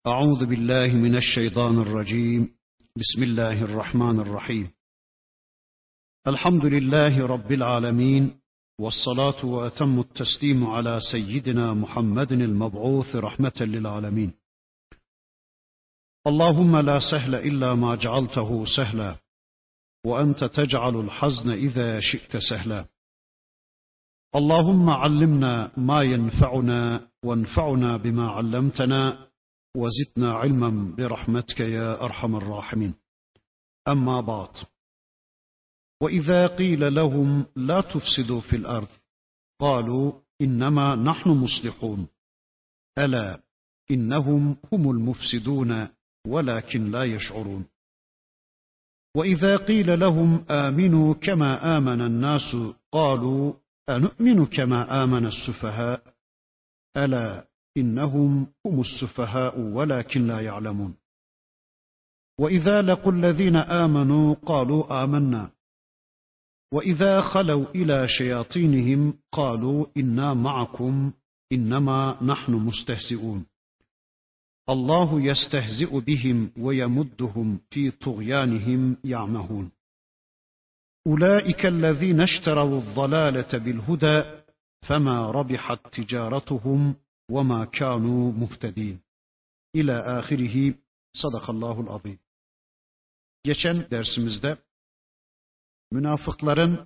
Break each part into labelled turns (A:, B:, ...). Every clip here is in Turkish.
A: أعوذ بالله من الشيطان الرجيم. بسم الله الرحمن الرحيم. الحمد لله رب العالمين، والصلاة وأتم التسليم على سيدنا محمد المبعوث رحمة للعالمين. اللهم لا سهل إلا ما جعلته سهلا، وأنت تجعل الحزن إذا شئت سهلا. اللهم علمنا ما ينفعنا، وانفعنا بما علمتنا، وزدنا علما برحمتك يا أرحم الراحمين. أما بعد، وإذا قيل لهم لا تفسدوا في الأرض قالوا إنما نحن مصلحون، ألا إنهم هم المفسدون ولكن لا يشعرون. وإذا قيل لهم آمنوا كما آمن الناس قالوا أنؤمن كما آمن السفهاء، ألا إنهم هم السفهاء ولكن لا يعلمون. وإذا لقوا الذين آمنوا قالوا آمنا، وإذا خلوا إلى شياطينهم قالوا إنا معكم إنما نحن مستهزئون. الله يستهزئ بهم ويمدهم في طغيانهم يعمهون. أولئك الذين اشتروا الضلالة بالهدى فما ربحت تجارتهم وما كانوا مهتدين. İlâ âhirihi. Sadakallahul azîm. Geçen dersimizde münafıkların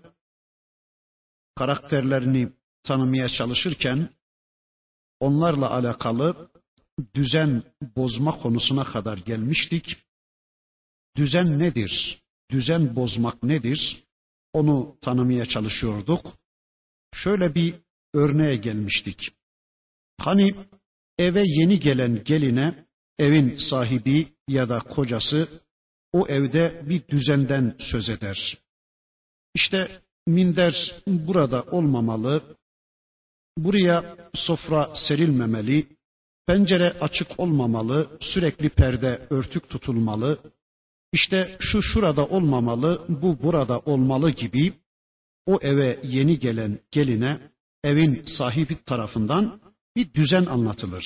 A: karakterlerini tanımaya çalışırken onlarla alakalı düzen bozma konusuna kadar gelmiştik. Düzen nedir? Düzen bozmak nedir? Onu tanımaya çalışıyorduk. Şöyle bir örneğe gelmiştik. Hani eve yeni gelen geline evin sahibi ya da kocası o evde bir düzenden söz eder. İşte minder burada olmamalı, buraya sofra serilmemeli, pencere açık olmamalı, sürekli perde örtük tutulmalı, işte şu şurada olmamalı, bu burada olmalı gibi o eve yeni gelen geline evin sahibi tarafından bir düzen anlatılır.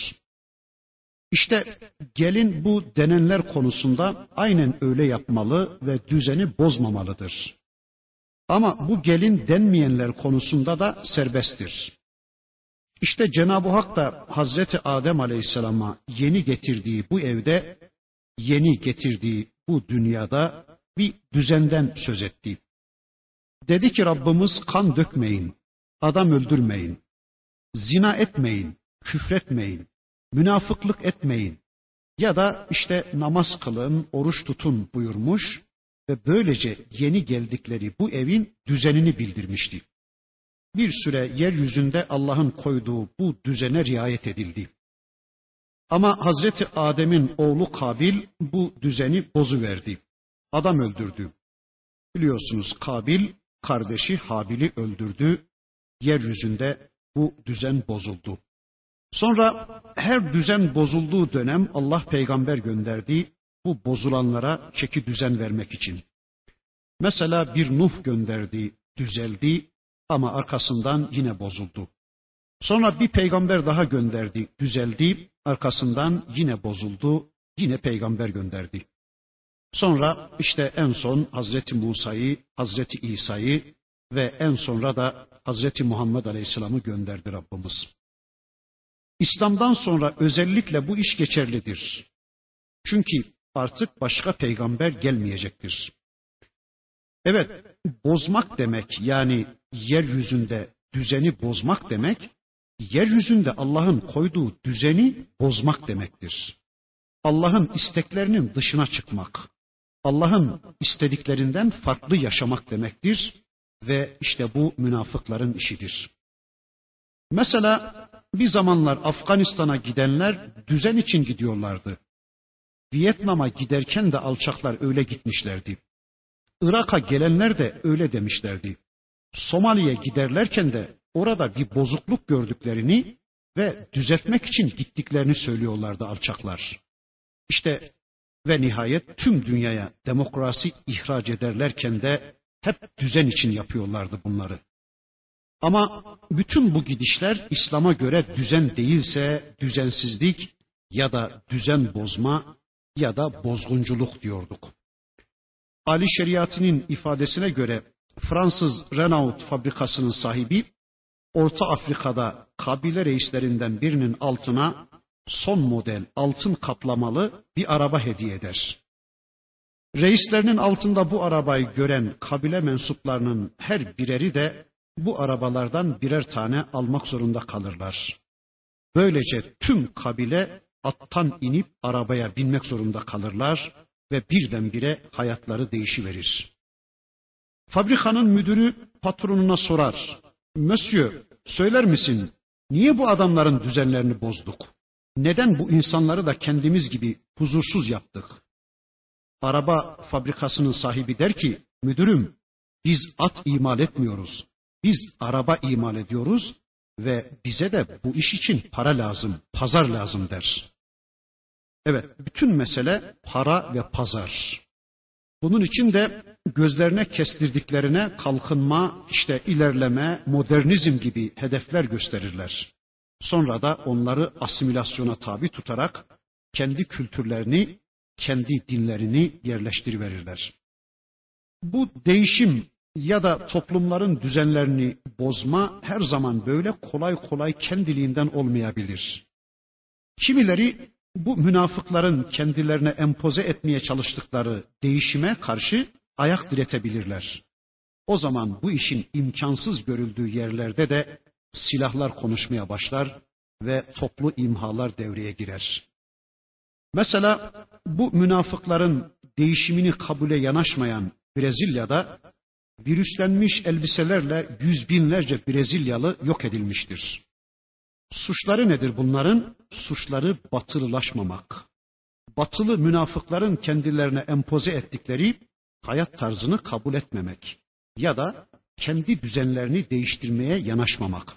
A: İşte gelin bu denenler konusunda aynen öyle yapmalı ve düzeni bozmamalıdır. Ama bu gelin denmeyenler konusunda da serbesttir. İşte Cenab-ı Hak da Hazreti Adem Aleyhisselam'a yeni getirdiği bu evde, yeni getirdiği bu dünyada bir düzenden söz etti. Dedi ki Rabbimiz kan dökmeyin, adam öldürmeyin, zina etmeyin, küfretmeyin, münafıklık etmeyin ya da işte namaz kılın, oruç tutun buyurmuş ve böylece yeni geldikleri bu evin düzenini bildirmişti. Bir süre yeryüzünde Allah'ın koyduğu bu düzene riayet edildi. Ama Hazreti Adem'in oğlu Kabil bu düzeni bozuverdi. Adam öldürdü. Biliyorsunuz Kabil kardeşi Habil'i öldürdü. Yeryüzünde bu düzen bozuldu. Sonra her düzen bozulduğu dönem Allah peygamber gönderdi bu bozulanlara çeki düzen vermek için. Mesela bir Nuh gönderdi, düzeldi ama arkasından yine bozuldu. Sonra bir peygamber daha gönderdi, düzeldi, arkasından yine bozuldu, yine peygamber gönderdi. Sonra işte en son Hazreti Musa'yı, Hazreti İsa'yı ve en sonra da Hazreti Muhammed Aleyhisselam'ı gönderdi Rabbimiz. İslam'dan sonra özellikle bu iş geçerlidir. Çünkü artık başka peygamber gelmeyecektir. Evet, bozmak demek yani yeryüzünde düzeni bozmak demek, yeryüzünde Allah'ın koyduğu düzeni bozmak demektir. Allah'ın isteklerinin dışına çıkmak, Allah'ın istediklerinden farklı yaşamak demektir ve işte bu münafıkların işidir. Mesela bir zamanlar Afganistan'a gidenler düzen için gidiyorlardı. Vietnam'a giderken de alçaklar öyle gitmişlerdi. Irak'a gelenler de öyle demişlerdi. Somali'ye giderlerken de orada bir bozukluk gördüklerini ve düzeltmek için gittiklerini söylüyorlardı alçaklar. İşte ve nihayet tüm dünyaya demokrasi ihraç ederlerken de hep düzen için yapıyorlardı bunları. Ama bütün bu gidişler İslam'a göre düzen değilse düzensizlik, ya da düzen bozma ya da bozgunculuk diyorduk. Ali Şeriati'nin ifadesine göre Fransız Renault fabrikasının sahibi Orta Afrika'da kabile reislerinden birinin altına son model altın kaplamalı bir araba hediye eder. Reislerinin altında bu arabayı gören kabile mensuplarının her bireri de bu arabalardan birer tane almak zorunda kalırlar. Böylece tüm kabile attan inip arabaya binmek zorunda kalırlar ve birdenbire hayatları değişiverir. Fabrikanın müdürü patronuna sorar. Monsieur, söyler misin, niye bu adamların düzenlerini bozduk? Neden bu insanları da kendimiz gibi huzursuz yaptık? Araba fabrikasının sahibi der ki, müdürüm, biz at imal etmiyoruz. Biz araba imal ediyoruz ve bize de bu iş için para lazım, pazar lazım der. Evet, bütün mesele para ve pazar. Bunun için de gözlerine kestirdiklerine kalkınma, işte ilerleme, modernizm gibi hedefler gösterirler. Sonra da onları asimilasyona tabi tutarak kendi kültürlerini, kendi dinlerini yerleştiriverirler. Bu değişim ya da toplumların düzenlerini bozma her zaman böyle kolay kolay kendiliğinden olmayabilir. Kimileri bu münafıkların kendilerine empoze etmeye çalıştıkları değişime karşı ayak diretebilirler. O zaman bu işin imkansız görüldüğü yerlerde de silahlar konuşmaya başlar ve toplu imhalar devreye girer. Mesela bu münafıkların değişimini kabule yanaşmayan Brezilya'da virüslenmiş elbiselerle yüz binlerce Brezilyalı yok edilmiştir. Suçları nedir bunların? Suçları batılılaşmamak. Batılı münafıkların kendilerine empoze ettikleri hayat tarzını kabul etmemek ya da kendi düzenlerini değiştirmeye yanaşmamak.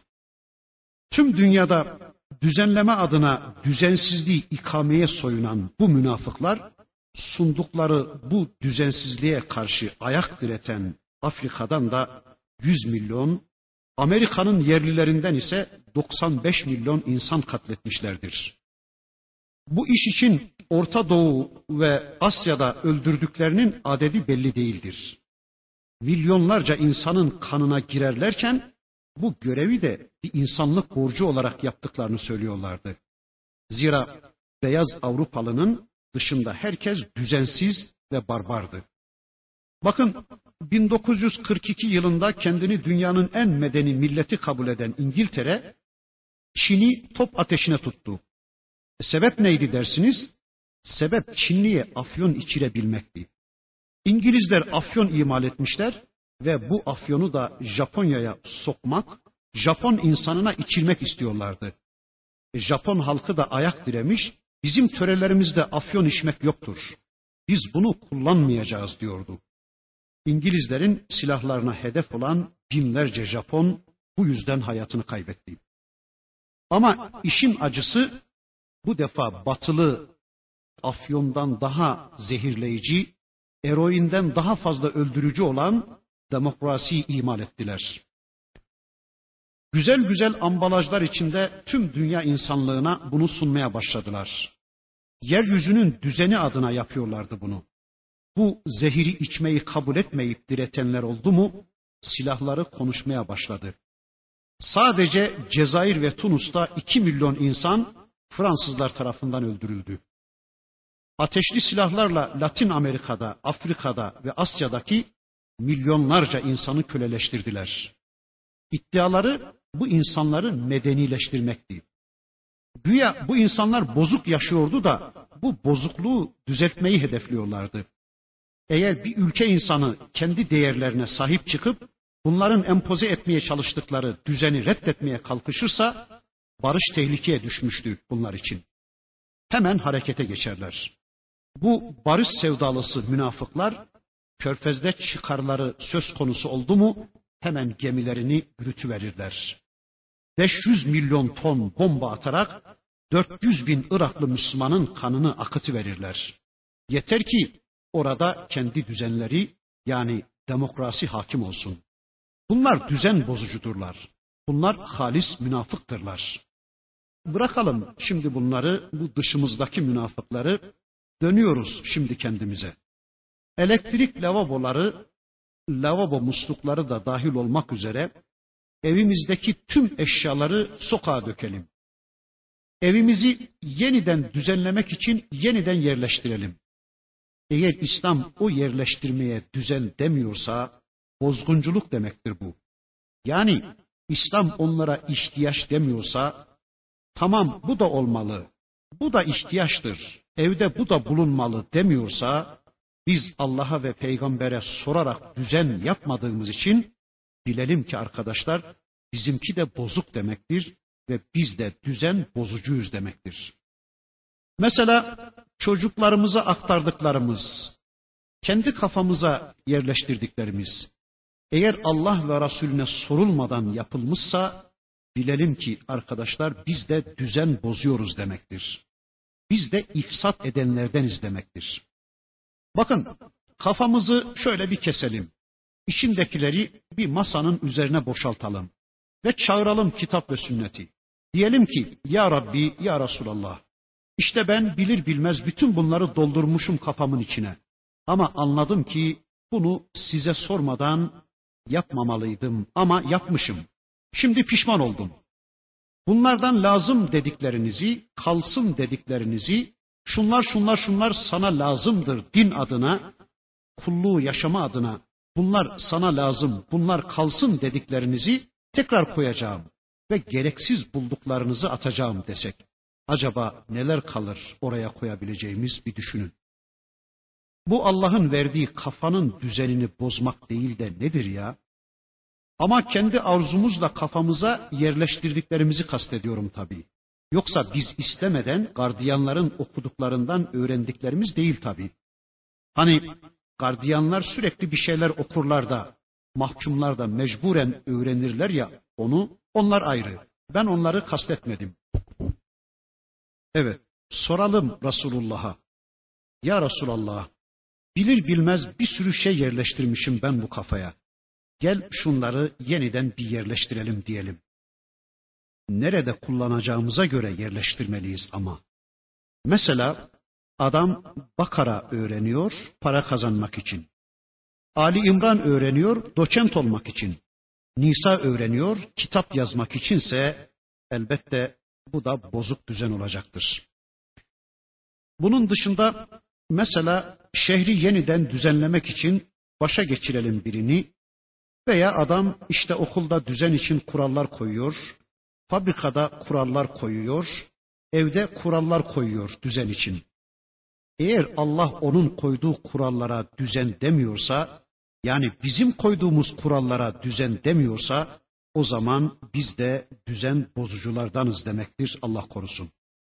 A: Tüm dünyada düzenleme adına düzensizliği ikameye soyunan bu münafıklar sundukları bu düzensizliğe karşı ayak direten Afrika'dan da 100 milyon, Amerika'nın yerlilerinden ise 95 milyon insan katletmişlerdir. Bu iş için Orta Doğu ve Asya'da öldürdüklerinin adedi belli değildir. Milyonlarca insanın kanına girerlerken bu görevi de bir insanlık borcu olarak yaptıklarını söylüyorlardı. Zira beyaz Avrupalının dışında herkes düzensiz ve barbardı. Bakın 1942 yılında kendini dünyanın en medeni milleti kabul eden İngiltere, Çin'i top ateşine tuttu. Sebep neydi dersiniz? Sebep Çinliye afyon içirebilmekti. İngilizler afyon imal etmişler ve bu afyonu da Japonya'ya sokmak, Japon insanına içirmek istiyorlardı. Japon halkı da ayak diremiş, bizim törelerimizde afyon içmek yoktur. Biz bunu kullanmayacağız diyordu. İngilizlerin silahlarına hedef olan binlerce Japon bu yüzden hayatını kaybetti. Ama işin acısı bu defa batılı afyondan daha zehirleyici, eroinden daha fazla öldürücü olan demokrasiyi imal ettiler. Güzel güzel ambalajlar içinde tüm dünya insanlığına bunu sunmaya başladılar. Yeryüzünün düzeni adına yapıyorlardı bunu. Bu zehiri içmeyi kabul etmeyip diretenler oldu mu, silahları konuşmaya başladı. Sadece Cezayir ve Tunus'ta 2 milyon insan Fransızlar tarafından öldürüldü. Ateşli silahlarla Latin Amerika'da, Afrika'da ve Asya'daki milyonlarca insanı köleleştirdiler. İddiaları bu insanları medenileştirmekti. Güya bu insanlar bozuk yaşıyordu da bu bozukluğu düzeltmeyi hedefliyorlardı. Eğer bir ülke insanı kendi değerlerine sahip çıkıp bunların empoze etmeye çalıştıkları düzeni reddetmeye kalkışırsa barış tehlikeye düşmüştü bunlar için. Hemen harekete geçerler. Bu barış sevdalısı münafıklar Körfez'de çıkarları söz konusu oldu mu hemen gemilerini yürütüverirler. 500 milyon ton bomba atarak 400 bin Iraklı Müslümanın kanını akıtıverirler. Yeter ki orada kendi düzenleri yani demokrasi hakim olsun. Bunlar düzen bozucudurlar. Bunlar halis münafıktırlar. bırakalım şimdi bunları, bu dışımızdaki münafıkları, dönüyoruz şimdi kendimize. Elektrik lavaboları, lavabo muslukları da dahil olmak üzere evimizdeki tüm eşyaları sokağa dökelim. Evimizi yeniden düzenlemek için yeniden yerleştirelim. Eğer İslam o yerleştirmeye düzen demiyorsa bozgunculuk demektir bu. Yani İslam onlara ihtiyaç demiyorsa tamam bu da olmalı, bu da ihtiyaçtır, evde bu da bulunmalı demiyorsa biz Allah'a ve peygambere sorarak düzen yapmadığımız için bilelim ki arkadaşlar bizimki de bozuk demektir ve biz de düzen bozucuyuz demektir. Mesela çocuklarımıza aktardıklarımız, kendi kafamıza yerleştirdiklerimiz, eğer Allah ve Resulüne sorulmadan yapılmışsa bilelim ki arkadaşlar biz de düzen bozuyoruz demektir. Biz de ifsat edenlerdeniz demektir. Bakın kafamızı şöyle bir keselim. İçindekileri bir masanın üzerine boşaltalım ve çağıralım kitap ve sünneti. Diyelim ki ya Rabbi, ya Resulallah, işte ben bilir bilmez bütün bunları doldurmuşum kafamın içine. Ama anladım ki bunu size sormadan yapmamalıydım ama yapmışım. Şimdi pişman oldum. Bunlardan lazım dediklerinizi, kalsın dediklerinizi, şunlar sana lazımdır din adına, kulluğu yaşama adına, bunlar sana lazım, bunlar kalsın dediklerinizi tekrar koyacağım ve gereksiz bulduklarınızı atacağım desek. Acaba neler kalır oraya koyabileceğimiz bir düşünün. Bu Allah'ın verdiği kafanın düzenini bozmak değil de nedir ya? Ama kendi arzumuzla kafamıza yerleştirdiklerimizi kastediyorum tabii. Yoksa biz istemeden gardiyanların okuduklarından öğrendiklerimiz değil tabii. Hani gardiyanlar sürekli bir şeyler okurlar da, mahkumlar da mecburen öğrenirler ya onu, onlar ayrı. Ben onları kastetmedim. Evet, soralım Resulullah'a. Ya Resulallah, bilir bilmez bir sürü şey yerleştirmişim ben bu kafaya. Gel şunları yeniden bir yerleştirelim diyelim. Nerede kullanacağımıza göre yerleştirmeliyiz ama. Mesela adam Bakara öğreniyor para kazanmak için. Ali İmran öğreniyor doçent olmak için. Nisa öğreniyor kitap yazmak içinse elbette bu da bozuk düzen olacaktır. Bunun dışında mesela şehri yeniden düzenlemek için başa geçirelim birini veya adam işte okulda düzen için kurallar koyuyor, fabrikada kurallar koyuyor, evde kurallar koyuyor düzen için. Eğer Allah onun koyduğu kurallara düzen demiyorsa, yani bizim koyduğumuz kurallara düzen demiyorsa, o zaman biz de düzen bozuculardanız demektir, Allah korusun.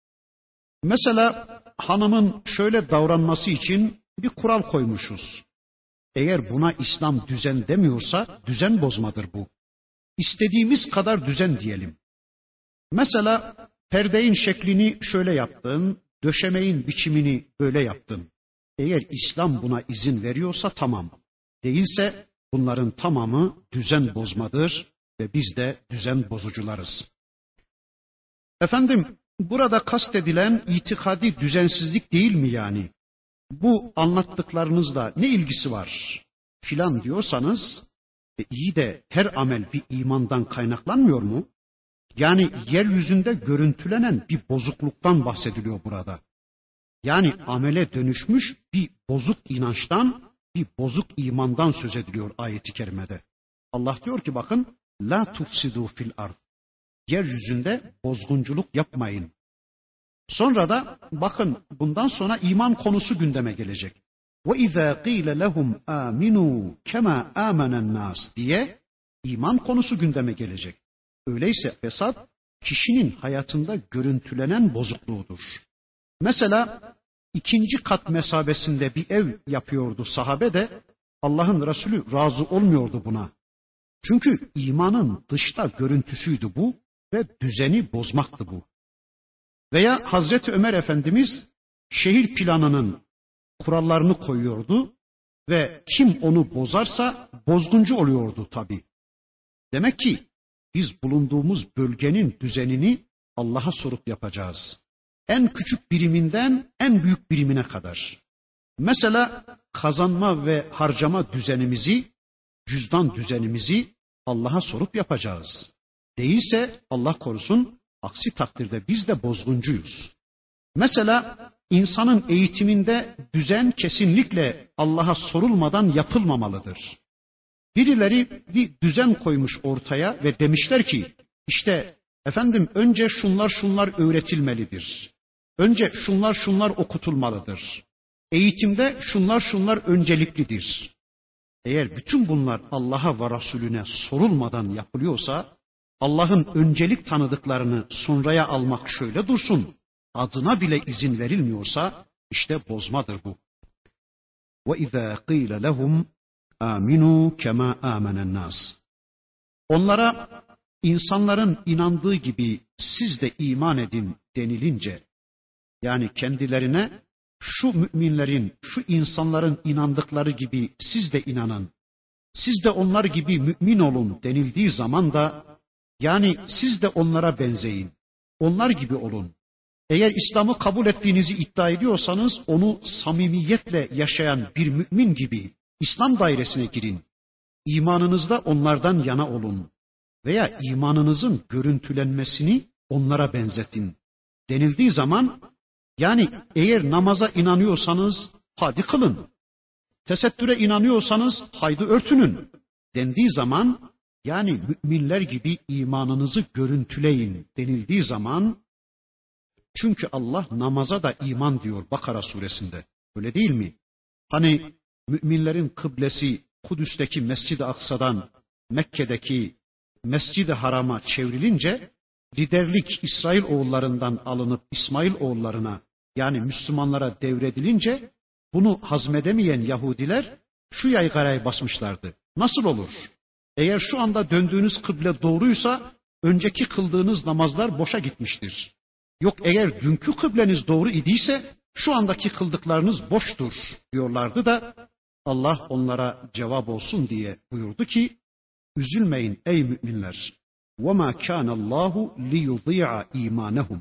A: Mesela hanımın şöyle davranması için bir kural koymuşuz. Eğer buna İslam düzen demiyorsa düzen bozmadır bu. İstediğimiz kadar düzen diyelim. Mesela perdeğin şeklini şöyle yaptın, döşemeyin biçimini böyle yaptın. Eğer İslam buna izin veriyorsa tamam. Değilse bunların tamamı düzen bozmadır ve biz de düzen bozucularız. Efendim, burada kastedilen itikadi düzensizlik değil mi yani? Bu anlattıklarınızla ne ilgisi var filan diyorsanız, iyi de her amel bir imandan kaynaklanmıyor mu? Yani yeryüzünde görüntülenen bir bozukluktan bahsediliyor burada. Yani amele dönüşmüş bir bozuk inançtan, bir bozuk imandan söz ediliyor ayet-i kerimede. Allah diyor ki bakın, la tufsidu fil ard. Yeryüzünde bozgunculuk yapmayın. Sonra da bakın bundan sonra iman konusu gündeme gelecek. Ve izâ qîle lehum âminû kemâ âmenen nâs diye iman konusu gündeme gelecek. Öyleyse fesat kişinin hayatında görüntülenen bozukluğudur. Mesela 2. kat mesabesinde bir ev yapıyordu sahabe de Allah'ın Resulü razı olmuyordu buna. Çünkü imanın dışta görüntüsüydü bu ve düzeni bozmaktı bu. Veya Hazreti Ömer Efendimiz şehir planının kurallarını koyuyordu ve kim onu bozarsa bozguncu oluyordu tabii. Demek ki biz bulunduğumuz bölgenin düzenini Allah'a sorup yapacağız. En küçük biriminden en büyük birimine kadar. Mesela kazanma ve harcama düzenimizi, cüzdan düzenimizi Allah'a sorup yapacağız. Değilse Allah korusun, aksi takdirde biz de bozguncuyuz. Mesela insanın eğitiminde düzen kesinlikle Allah'a sorulmadan yapılmamalıdır. Birileri bir düzen koymuş ortaya ve demişler ki, işte efendim önce şunlar öğretilmelidir. Önce şunlar okutulmalıdır. Eğitimde şunlar önceliklidir. Eğer bütün bunlar Allah'a ve Resulüne sorulmadan yapılıyorsa, Allah'ın öncelik tanıdıklarını sonraya almak şöyle dursun, adına bile izin verilmiyorsa, işte bozmadır bu. وَاِذَا قِيلَ لَهُمْ آمِنُوا كَمَا آمَنَ النَّاسِ Onlara insanların inandığı gibi siz de iman edin denilince, yani kendilerine şu müminlerin, şu insanların inandıkları gibi siz de inanın, siz de onlar gibi mümin olun denildiği zaman da, yani siz de onlara benzeyin, onlar gibi olun. Eğer İslam'ı kabul ettiğinizi iddia ediyorsanız, onu samimiyetle yaşayan bir mümin gibi İslam dairesine girin. İmanınızda onlardan yana olun veya imanınızın görüntülenmesini onlara benzetin denildiği zaman, yani eğer namaza inanıyorsanız hadi kılın, tesettüre inanıyorsanız haydi örtünün dendiği zaman, yani müminler gibi imanınızı görüntüleyin denildiği zaman, çünkü Allah namaza da iman diyor Bakara suresinde, öyle değil mi? Hani müminlerin kıblesi Kudüs'teki Mescid-i Aksa'dan Mekke'deki Mescid-i Haram'a çevrilince, liderlik İsrail oğullarından alınıp İsmail oğullarına, yani Müslümanlara devredilince, bunu hazmedemeyen Yahudiler şu yaygarayı basmışlardı. Nasıl olur? Eğer şu anda döndüğünüz kıble doğruysa, önceki kıldığınız namazlar boşa gitmiştir. Yok eğer dünkü kıbleniz doğru idiyse, şu andaki kıldıklarınız boştur diyorlardı da, Allah onlara cevap olsun diye buyurdu ki, üzülmeyin ey müminler. وَمَا كَانَ اللّٰهُ لِيُضِيعَ اِيمَانَهُمْ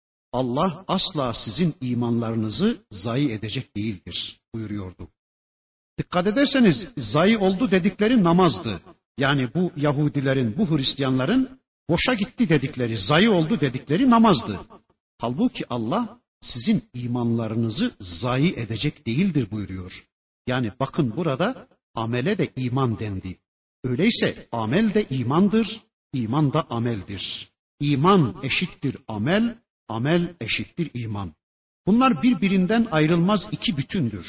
A: Allah asla sizin imanlarınızı zayi edecek değildir buyuruyordu. Dikkat ederseniz zayi oldu dedikleri namazdı. Yani bu Yahudilerin, bu Hristiyanların boşa gitti dedikleri, zayi oldu dedikleri namazdı. Halbuki Allah sizin imanlarınızı zayi edecek değildir buyuruyor. Yani bakın burada amele de iman dendi. Öyleyse amel de imandır, iman da ameldir. İman eşittir amel, amel eşittir iman. Bunlar birbirinden ayrılmaz iki bütündür.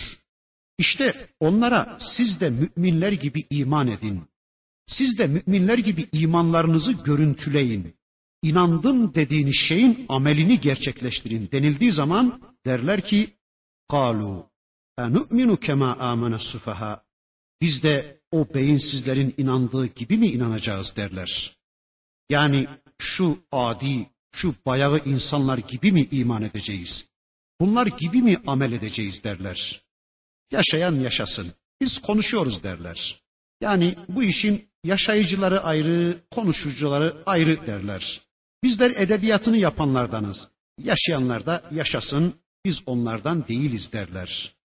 A: İşte onlara siz de müminler gibi iman edin. Siz de müminler gibi imanlarınızı görüntüleyin. İnandım dediğiniz şeyin amelini gerçekleştirin denildiği zaman derler ki, قَالُوا اَنُؤْمِنُ كَمَا آمَنَ السُّفَهَا Biz de o beyinsizlerin inandığı gibi mi inanacağız derler. Yani şu adi, şu bayağı insanlar gibi mi iman edeceğiz? Bunlar gibi mi amel edeceğiz derler. Yaşayan yaşasın, biz konuşuyoruz derler. Yani bu işin yaşayıcıları ayrı, konuşucuları ayrı derler. Bizler edebiyatını yapanlardanız. Yaşayanlar da yaşasın, biz onlardan değiliz derler.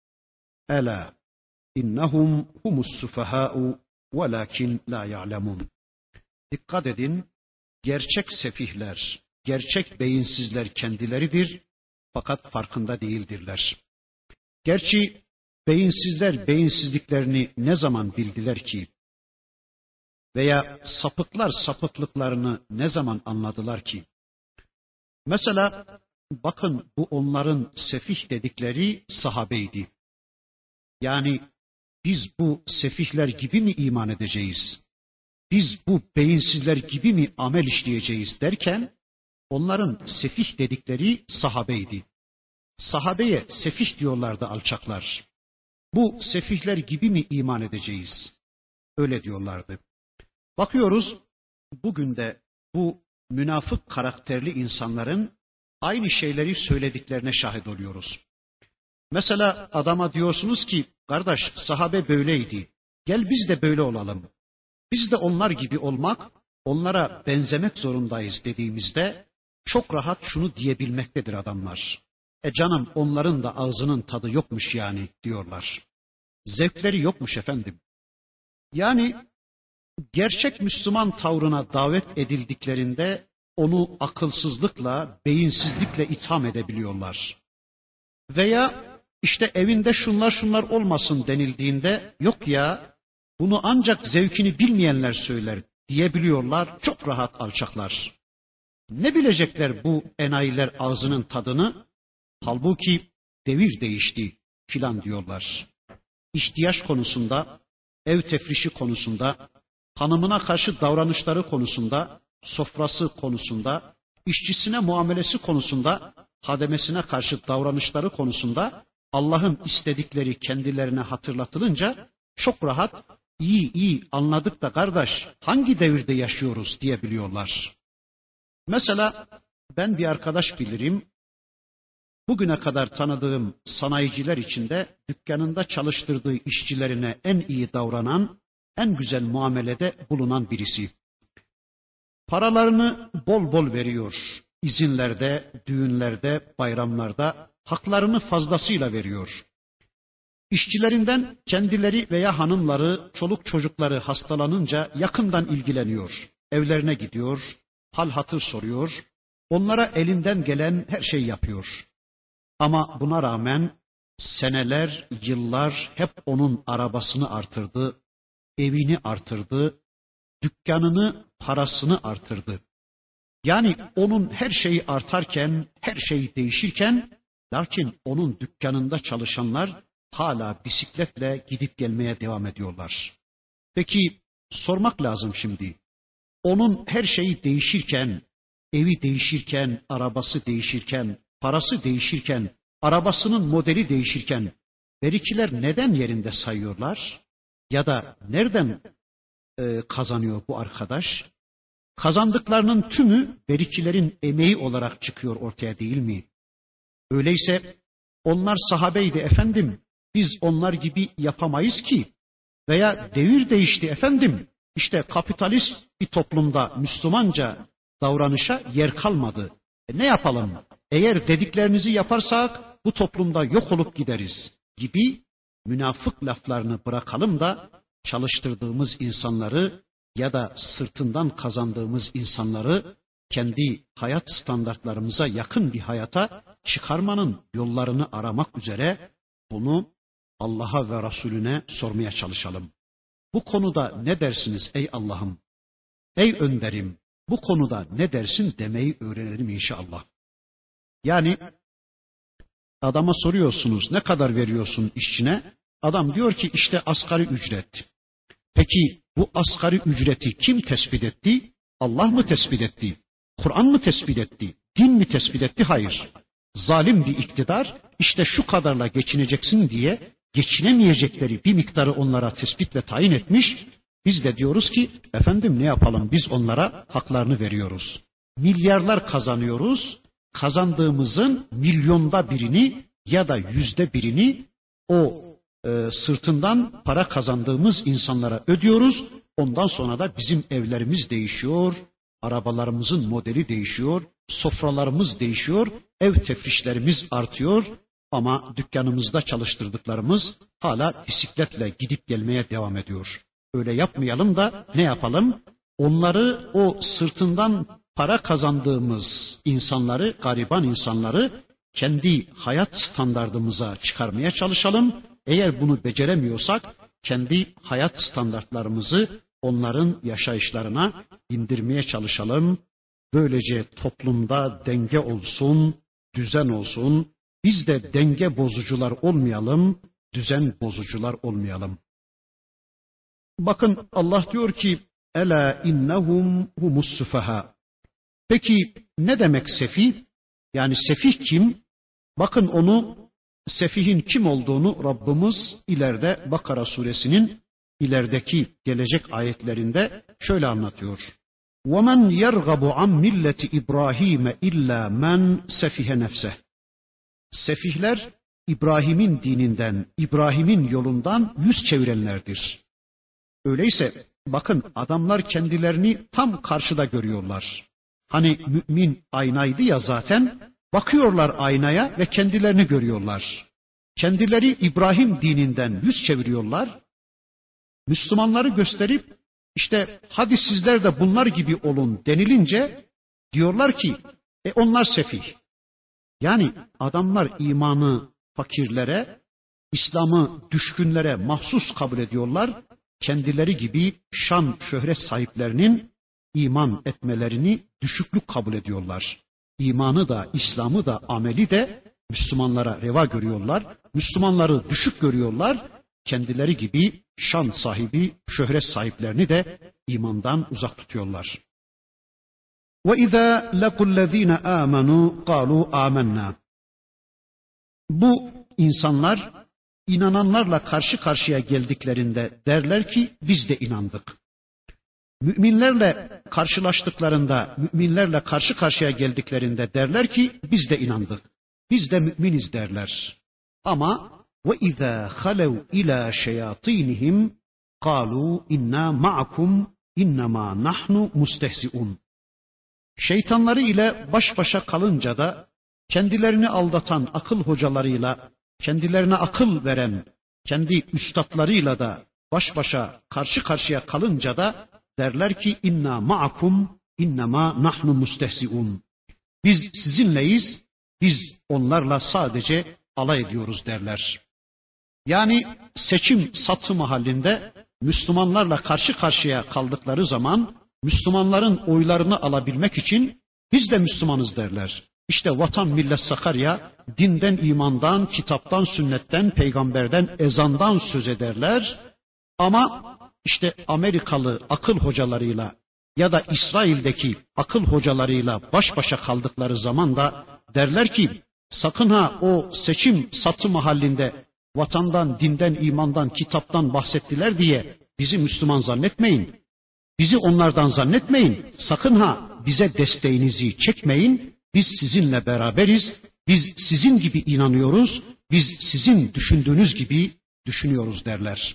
A: Ela innahum humus sufaha'u velakin la ya'lemun. Dikkat edin, gerçek sefihler, gerçek beyinsizler kendileridir fakat farkında değildirler. Gerçi beyinsizler beyinsizliklerini ne zaman bildiler ki? Veya sapıklar sapıklıklarını ne zaman anladılar ki? Mesela bakın bu onların sefih dedikleri sahabeydi. Yani biz bu sefihler gibi mi iman edeceğiz? Biz bu beyinsizler gibi mi amel işleyeceğiz derken onların sefih dedikleri sahabeydi. Sahabeye sefih diyorlardı alçaklar. Bu sefihler gibi mi iman edeceğiz? Öyle diyorlardı. Bakıyoruz bugün de bu münafık karakterli insanların aynı şeyleri söylediklerine şahit oluyoruz. Mesela adama diyorsunuz ki kardeş sahabe böyleydi. Gel biz de böyle olalım. Biz de onlar gibi olmak, onlara benzemek zorundayız dediğimizde çok rahat şunu diyebilmektedir adamlar. Canım onların da ağzının tadı yokmuş yani diyorlar. Zevkleri yokmuş efendim. Yani gerçek Müslüman tavrına davet edildiklerinde onu akılsızlıkla, beyinsizlikle itham edebiliyorlar. Veya işte evinde şunlar olmasın denildiğinde yok ya bunu ancak zevkini bilmeyenler söyler diyebiliyorlar. Çok rahat alçaklar. Ne bilecekler bu enayiler ağzının tadını? Halbuki devir değişti filan diyorlar. İhtiyaç konusunda, ev tefrişi konusunda, hanımına karşı davranışları konusunda, sofrası konusunda, işçisine muamelesi konusunda, hademesine karşı davranışları konusunda Allah'ın istedikleri kendilerine hatırlatılınca çok rahat iyi anladık da kardeş hangi devirde yaşıyoruz diyebiliyorlar. Mesela ben bir arkadaş bilirim. Bugüne kadar tanıdığım sanayiciler içinde dükkanında çalıştırdığı işçilerine en iyi davranan, en güzel muamelede bulunan birisi. Paralarını bol bol veriyor. İzinlerde, düğünlerde, bayramlarda haklarını fazlasıyla veriyor. İşçilerinden kendileri veya hanımları, çoluk çocukları hastalanınca yakından ilgileniyor. Evlerine gidiyor, hal hatır soruyor. Onlara elinden gelen her şeyi yapıyor. Ama buna rağmen seneler, yıllar hep onun arabasını artırdı, evini artırdı, dükkanını, parasını artırdı. Yani onun her şeyi artarken, her şey değişirken, lakin onun dükkanında çalışanlar hala bisikletle gidip gelmeye devam ediyorlar. Peki sormak lazım şimdi. Onun her şeyi değişirken, evi değişirken, arabası değişirken, parası değişirken, arabasının modeli değişirken, vericiler neden yerinde sayıyorlar? Ya da nereden kazanıyor bu arkadaş? Kazandıklarının tümü vericilerin emeği olarak çıkıyor ortaya değil mi? Öyleyse onlar sahabeydi efendim, biz onlar gibi yapamayız ki. Veya devir değişti efendim, işte kapitalist bir toplumda Müslümanca davranışa yer kalmadı. Ne yapalım? Eğer dediklerinizi yaparsak bu toplumda yok olup gideriz gibi münafık laflarını bırakalım da çalıştırdığımız insanları ya da sırtından kazandığımız insanları kendi hayat standartlarımıza yakın bir hayata çıkarmanın yollarını aramak üzere bunu Allah'a ve Resulüne sormaya çalışalım. Bu konuda ne dersiniz ey Allah'ım? Ey önderim, bu konuda ne dersin demeyi öğrenelim inşallah. Yani adama soruyorsunuz ne kadar veriyorsun işçine? Adam diyor ki işte asgari ücret. Peki bu asgari ücreti kim tespit etti? Allah mı tespit etti? Kur'an mı tespit etti? Din mi tespit etti? Hayır. Zalim bir iktidar işte şu kadarla geçineceksin diye geçinemeyecekleri bir miktarı onlara tespit ve tayin etmiş. Biz de diyoruz ki efendim ne yapalım biz onlara haklarını veriyoruz. Milyarlar kazanıyoruz. Kazandığımızın milyonda birini ya da %1'ini o sırtından para kazandığımız insanlara ödüyoruz. Ondan sonra da bizim evlerimiz değişiyor, arabalarımızın modeli değişiyor, sofralarımız değişiyor, ev tefrişlerimiz artıyor. Ama dükkanımızda çalıştırdıklarımız hala bisikletle gidip gelmeye devam ediyor. Öyle yapmayalım da ne yapalım? Onları o sırtından para kazandığımız insanları, gariban insanları kendi hayat standardımıza çıkarmaya çalışalım. Eğer bunu beceremiyorsak kendi hayat standartlarımızı onların yaşayışlarına indirmeye çalışalım. Böylece toplumda denge olsun, düzen olsun. Biz de denge bozucular olmayalım, düzen bozucular olmayalım. Bakın Allah diyor ki Ela innehum humus sufaha. Peki ne demek sefih? Yani sefih kim? Bakın onu sefihin kim olduğunu Rabbimiz ileride Bakara suresinin ilerideki gelecek ayetlerinde şöyle anlatıyor. وَمَنْ يَرْغَبُ عَنْ مِلَّةِ إِبْرَاهِيمَ إِلَّا مَنْ سَفِهَ نَفْسَهِ. Sefihler İbrahim'in dininden, İbrahim'in yolundan yüz çevirenlerdir. Öyleyse bakın adamlar kendilerini tam karşıda görüyorlar. Hani mümin aynaydı ya zaten, bakıyorlar aynaya ve kendilerini görüyorlar. Kendileri İbrahim dininden yüz çeviriyorlar. Müslümanları gösterip işte hadi sizler de bunlar gibi olun denilince diyorlar ki onlar sefih. Yani adamlar imanı fakirlere, İslam'ı düşkünlere mahsus kabul ediyorlar. Kendileri gibi şan şöhret sahiplerinin iman etmelerini düşüklük kabul ediyorlar. İmanı da, İslam'ı da, ameli de Müslümanlara reva görüyorlar. Müslümanları düşük görüyorlar. Kendileri gibi şan sahibi, şöhret sahiplerini de imandan uzak tutuyorlar. وَإِذَا لَقُوا الَّذ۪ينَ آمَنُوا قَالُوا آمَنَّا. Bu insanlar inananlarla karşı karşıya geldiklerinde derler ki biz de inandık. Müminlerle karşılaştıklarında, müminlerle karşı karşıya geldiklerinde derler ki biz de inandık. Biz de müminiz derler. Ama وَإِذَا خَلَوْا إِلَى شَيَاطِينِهِمْ قَالُوا اِنَّا مَعَكُمْ اِنَّمَا نَحْنُ مُسْتَهْزِئُونَ. Şeytanları ile baş başa kalınca da kendilerini aldatan akıl hocalarıyla, kendilerine akıl veren kendi üstadlarıyla da baş başa karşı karşıya kalınca da derler ki inna ma'akum innema nahnu mustehziun. Biz sizinleyiz, biz onlarla sadece alay ediyoruz derler. Yani seçim satım halinde Müslümanlarla karşı karşıya kaldıkları zaman Müslümanların oylarını alabilmek için biz de Müslümanız derler. İşte vatan millet Sakarya dinden, imandan, kitaptan, sünnetten, peygamberden, ezandan söz ederler. Ama işte Amerikalı akıl hocalarıyla ya da İsrail'deki akıl hocalarıyla baş başa kaldıkları zaman da derler ki sakın ha o seçim satım halinde vatandan, dinden, imandan, kitaptan bahsettiler diye bizi Müslüman zannetmeyin. Bizi onlardan zannetmeyin. Sakın ha bize desteğinizi çekmeyin. Biz sizinle beraberiz. Biz sizin gibi inanıyoruz. Biz sizin düşündüğünüz gibi düşünüyoruz derler.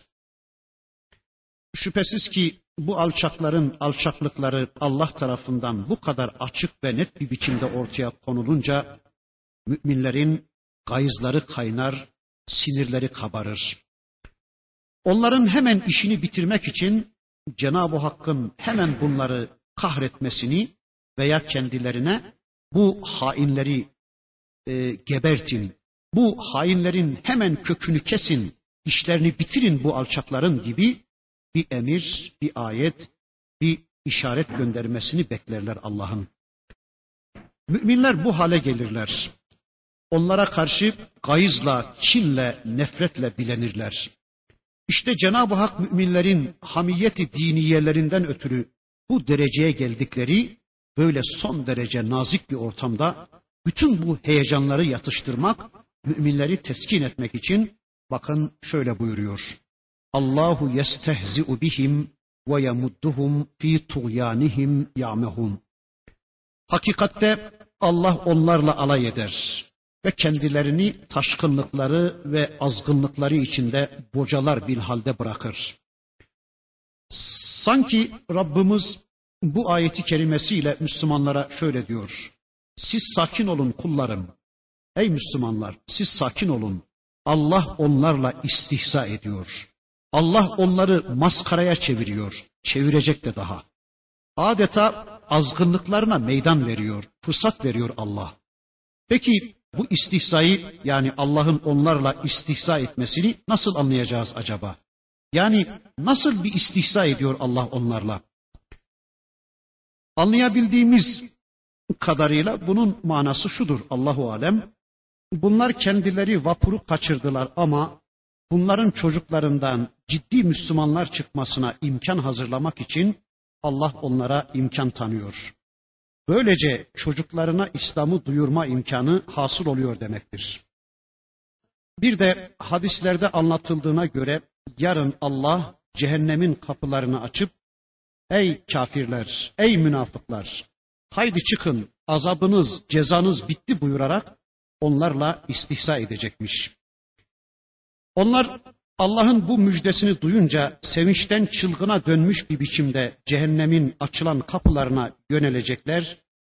A: Şüphesiz ki bu alçakların alçaklıkları Allah tarafından bu kadar açık ve net bir biçimde ortaya konulunca müminlerin gayızları kaynar, sinirleri kabarır. Onların hemen işini bitirmek için Cenab-ı Hakk'ın hemen bunları kahretmesini veya kendilerine bu hainleri gebertin, bu hainlerin hemen kökünü kesin, işlerini bitirin bu alçakların gibi bir emir, bir ayet, bir işaret göndermesini beklerler Allah'ın. Müminler bu hale gelirler. Onlara karşı gayızla, kinle, nefretle bilenirler. İşte Cenab-ı Hak müminlerin hamiyeti diniyelerinden ötürü bu dereceye geldikleri böyle son derece nazik bir ortamda bütün bu heyecanları yatıştırmak, müminleri teskin etmek için bakın şöyle buyuruyor. Allahu yestehzi'u bihim ve yemudduhum fi tuğyanihim ya'mehun. Hakikatte Allah onlarla alay eder ve kendilerini taşkınlıkları ve azgınlıkları içinde bocalar bir halde bırakır. Sanki Rabbimiz bu ayeti kerimesiyle Müslümanlara şöyle diyor. Siz sakin olun kullarım. Ey Müslümanlar siz sakin olun. Allah onlarla istihza ediyor. Allah onları maskaraya çeviriyor. Çevirecek de daha. Adeta azgınlıklarına meydan veriyor. Fırsat veriyor Allah. Peki bu istihzayı yani Allah'ın onlarla istihza etmesini nasıl anlayacağız acaba? Yani nasıl bir istihza ediyor Allah onlarla? Anlayabildiğimiz kadarıyla bunun manası şudur Allahu alem. Bunlar kendileri vapuru kaçırdılar ama bunların çocuklarından ciddi Müslümanlar çıkmasına imkan hazırlamak için Allah onlara imkan tanıyor. Böylece çocuklarına İslam'ı duyurma imkanı hasıl oluyor demektir. Bir de hadislerde anlatıldığına göre yarın Allah cehennemin kapılarını açıp ey kafirler, ey münafıklar, haydi çıkın azabınız, cezanız bitti buyurarak onlarla istihza edecekmiş. Onlar Allah'ın bu müjdesini duyunca sevinçten çılgına dönmüş bir biçimde cehennemin açılan kapılarına yönelecekler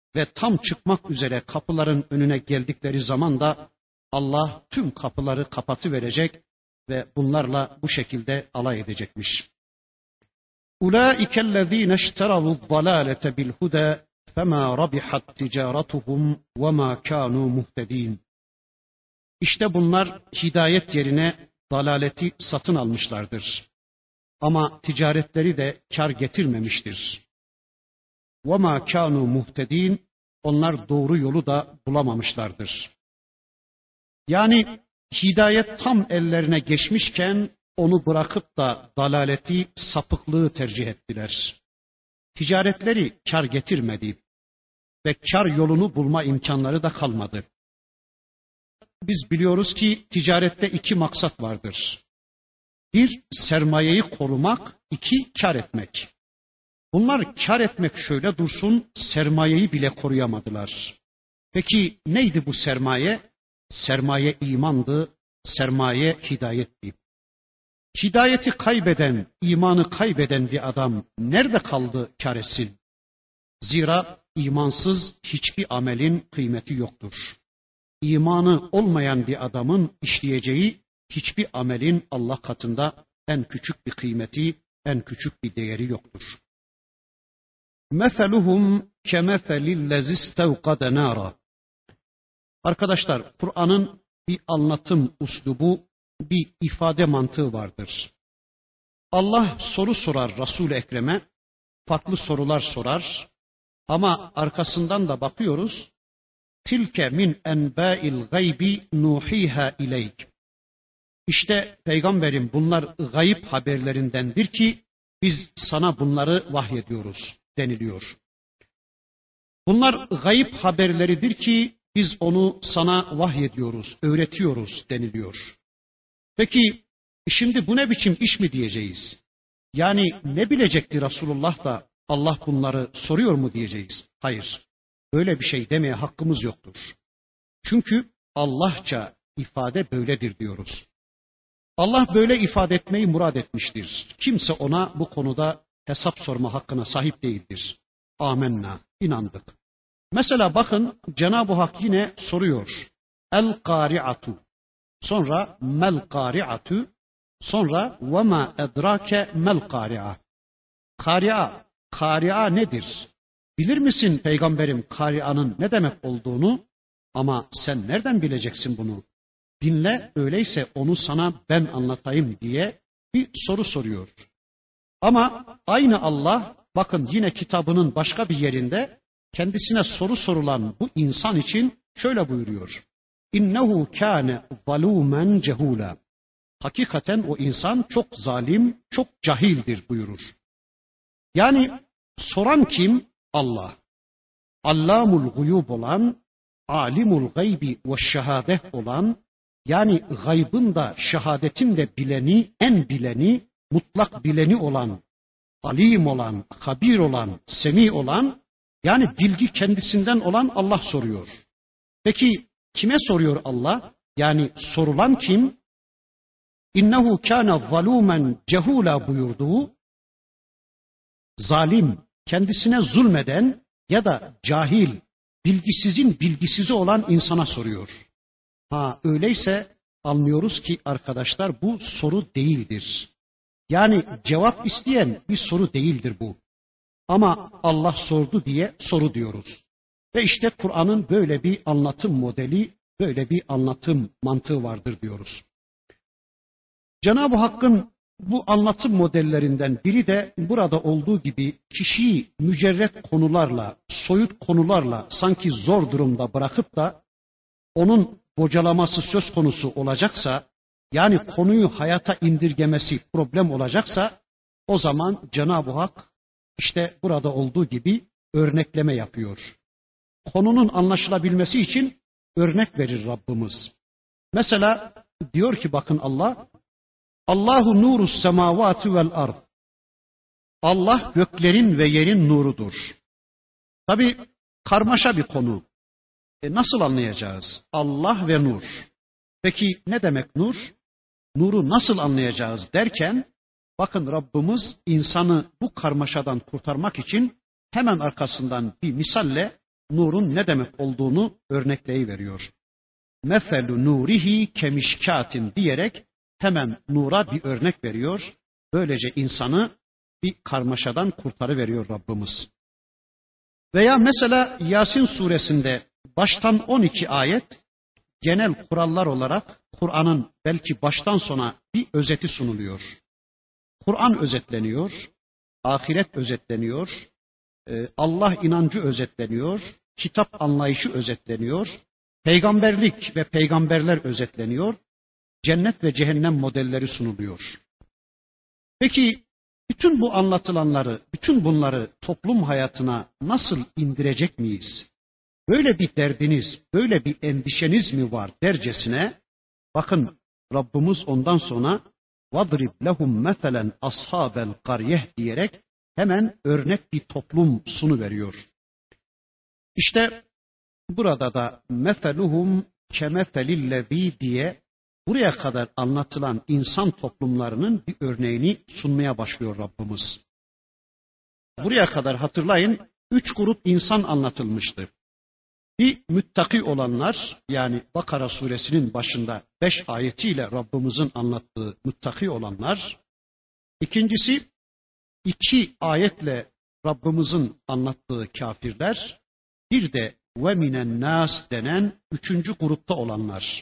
A: ve tam çıkmak üzere kapıların önüne geldikleri zaman da Allah tüm kapıları kapatıverecek ve bunlarla bu şekilde alay edecekmiş. Ulaike ellezine işteravu'z zalalete bil huda fema rabihat ticaratuhum ve ma kanu muhtedin. İşte bunlar hidayet yerine dalaleti satın almışlardır. Ama ticaretleri de kar getirmemiştir. وَمَا كَانُوا مُهْتَد۪ينَ Onlar doğru yolu da bulamamışlardır. Yani hidayet tam ellerine geçmişken onu bırakıp da dalaleti, sapıklığı tercih ettiler. Ticaretleri kar getirmedi ve kar yolunu bulma imkanları da kalmadı. Biz biliyoruz ki ticarette iki maksat vardır. Bir, sermayeyi korumak, iki, kar etmek. Bunlar kar etmek şöyle dursun, sermayeyi bile koruyamadılar. Peki neydi bu sermaye? Sermaye imandı, sermaye hidayetti. Hidayeti kaybeden, imanı kaybeden bir adam nerede kaldı kar etsin? Zira imansız hiçbir amelin kıymeti yoktur. İmanı olmayan bir adamın işleyeceği hiçbir amelin Allah katında en küçük bir kıymeti, en küçük bir değeri yoktur. مَثَلُهُمْ كَمَثَلِ الَّذِي اسْتَوْقَدَ نَارًا. Arkadaşlar, Kur'an'ın bir anlatım uslubu, bir ifade mantığı vardır. Allah soru sorar Resul-i Ekrem'e, farklı sorular sorar ama arkasından da bakıyoruz, tilke min enbâil gaybi nuhiha ileyk. İşte peygamberim bunlar gayip haberlerindendir ki biz sana bunları vahyediyoruz deniliyor. Bunlar gayip haberleridir ki biz onu sana vahyediyoruz, öğretiyoruz deniliyor. Peki şimdi bu ne biçim iş mi diyeceğiz? Yani ne bilecekti Resulullah da Allah bunları soruyor mu diyeceğiz? Hayır, böyle bir şey demeye hakkımız yoktur. Çünkü Allahça ifade böyledir diyoruz. Allah böyle ifade etmeyi murad etmiştir. Kimse ona bu konuda hesap sorma hakkına sahip değildir. Amenna, inandık. Mesela bakın Cenab-ı Hak yine soruyor. El-Kari'atu. Sonra mel-Kari'atu. Sonra ve ma edrake mel-Kari'a. Kari'a, Kari'a nedir? Bilir misin peygamberim Kari'anın ne demek olduğunu? Ama sen nereden bileceksin bunu? Dinle, öyleyse onu sana ben anlatayım diye bir soru soruyor. Ama aynı Allah bakın yine kitabının başka bir yerinde kendisine soru sorulan bu insan için şöyle buyuruyor. İnnehu kâne zalûmen cehûlâ. Hakikaten o insan çok zalim, çok cahildir buyurur. Yani soran kim? Allah. Allamul guyub olan, alimul gaybi ve şehadeh olan, yani gaybın da şehadetin de bileni, en bileni, mutlak bileni olan, alim olan, habir olan, semi olan, yani bilgi kendisinden olan Allah soruyor. Peki kime soruyor Allah? Yani sorulan kim? İnnehu kâne zalûmen cehûlâ buyurduğu, zalim, kendisine zulmeden ya da cahil, bilgisizin bilgisizi olan insana soruyor. Ha öyleyse anlıyoruz ki arkadaşlar bu soru değildir. Yani cevap isteyen bir soru değildir bu. Ama Allah sordu diye soru diyoruz. Ve işte Kur'an'ın böyle bir anlatım modeli, böyle bir anlatım mantığı vardır diyoruz. Cenab-ı Hakk'ın bu anlatım modellerinden biri de burada olduğu gibi kişiyi mücerret konularla, soyut konularla sanki zor durumda bırakıp da onun bocalaması söz konusu olacaksa, yani konuyu hayata indirgemesi problem olacaksa, o zaman Cenab-ı Hak işte burada olduğu gibi örnekleme yapıyor. Konunun anlaşılabilmesi için örnek verir Rabbimiz. Mesela diyor ki bakın Allah, Allahu nurus semavati vel ard. Allah göklerin ve yerin nurudur. Tabi karmaşa bir konu. Nasıl anlayacağız? Allah ve nur. Peki ne demek nur? Nuru nasıl anlayacağız derken, bakın Rabbimiz insanı bu karmaşadan kurtarmak için hemen arkasından bir misalle nurun ne demek olduğunu örnekleyiveriyor. Meselu nurihi kemişkatin diyerek hemen nura bir örnek veriyor. Böylece insanı bir karmaşadan kurtarıveriyor Rabbimiz. Veya mesela Yasin suresinde baştan 12 ayet genel kurallar olarak Kur'an'ın belki baştan sona bir özeti sunuluyor. Kur'an özetleniyor, ahiret özetleniyor, Allah inancı özetleniyor, kitap anlayışı özetleniyor, peygamberlik ve peygamberler özetleniyor, cennet ve cehennem modelleri sunuluyor. Peki bütün bu anlatılanları, bütün bunları toplum hayatına nasıl indirecek miyiz? Böyle bir derdiniz, böyle bir endişeniz mi var dercesine, bakın Rabbimiz ondan sonra وَضْرِبْ لَهُمْ مَثَلًا أَصْحَابَ الْقَرْيَةِ diyerek hemen örnek bir toplum sunuveriyor. İşte burada da مَثَلُهُمْ كَمَثَلِ الَّذ۪ي diye buraya kadar anlatılan insan toplumlarının bir örneğini sunmaya başlıyor Rabbimiz. Buraya kadar hatırlayın 3 grup insan anlatılmıştı. Bir müttaki olanlar, yani Bakara suresinin başında 5 ayetiyle Rabbimizin anlattığı müttaki olanlar. İkincisi 2 ayetle Rabbimizin anlattığı kafirler. Bir de ve minen nas denen 3. grupta olanlar.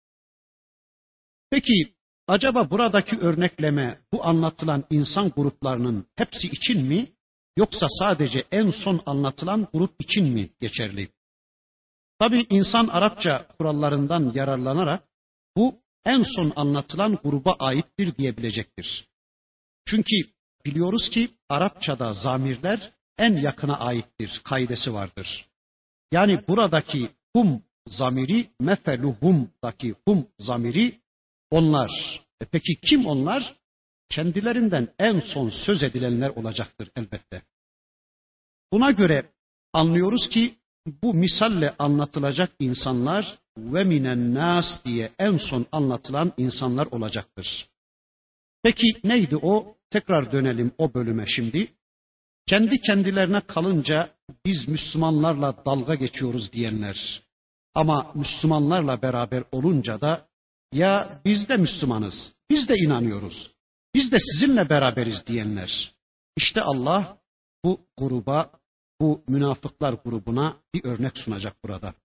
A: Peki acaba buradaki örnekleme bu anlatılan insan gruplarının hepsi için mi, yoksa sadece en son anlatılan grup için mi geçerli? Tabii insan Arapça kurallarından yararlanarak bu en son anlatılan gruba aittir diyebilecektir. Çünkü biliyoruz ki Arapçada zamirler en yakına aittir kaidesi vardır. Yani buradaki hum zamiri, mefeluhum'daki hum zamiri onlar. Peki kim onlar? Kendilerinden en son söz edilenler olacaktır elbette. Buna göre anlıyoruz ki bu misalle anlatılacak insanlar ve minen nas diye en son anlatılan insanlar olacaktır. Peki neydi o? Tekrar dönelim o bölüme şimdi. Kendi kendilerine kalınca biz Müslümanlarla dalga geçiyoruz diyenler. Ama Müslümanlarla beraber olunca da ya biz de Müslümanız, biz de inanıyoruz, biz de sizinle beraberiz diyenler. İşte Allah bu gruba, bu münafıklar grubuna bir örnek sunacak burada.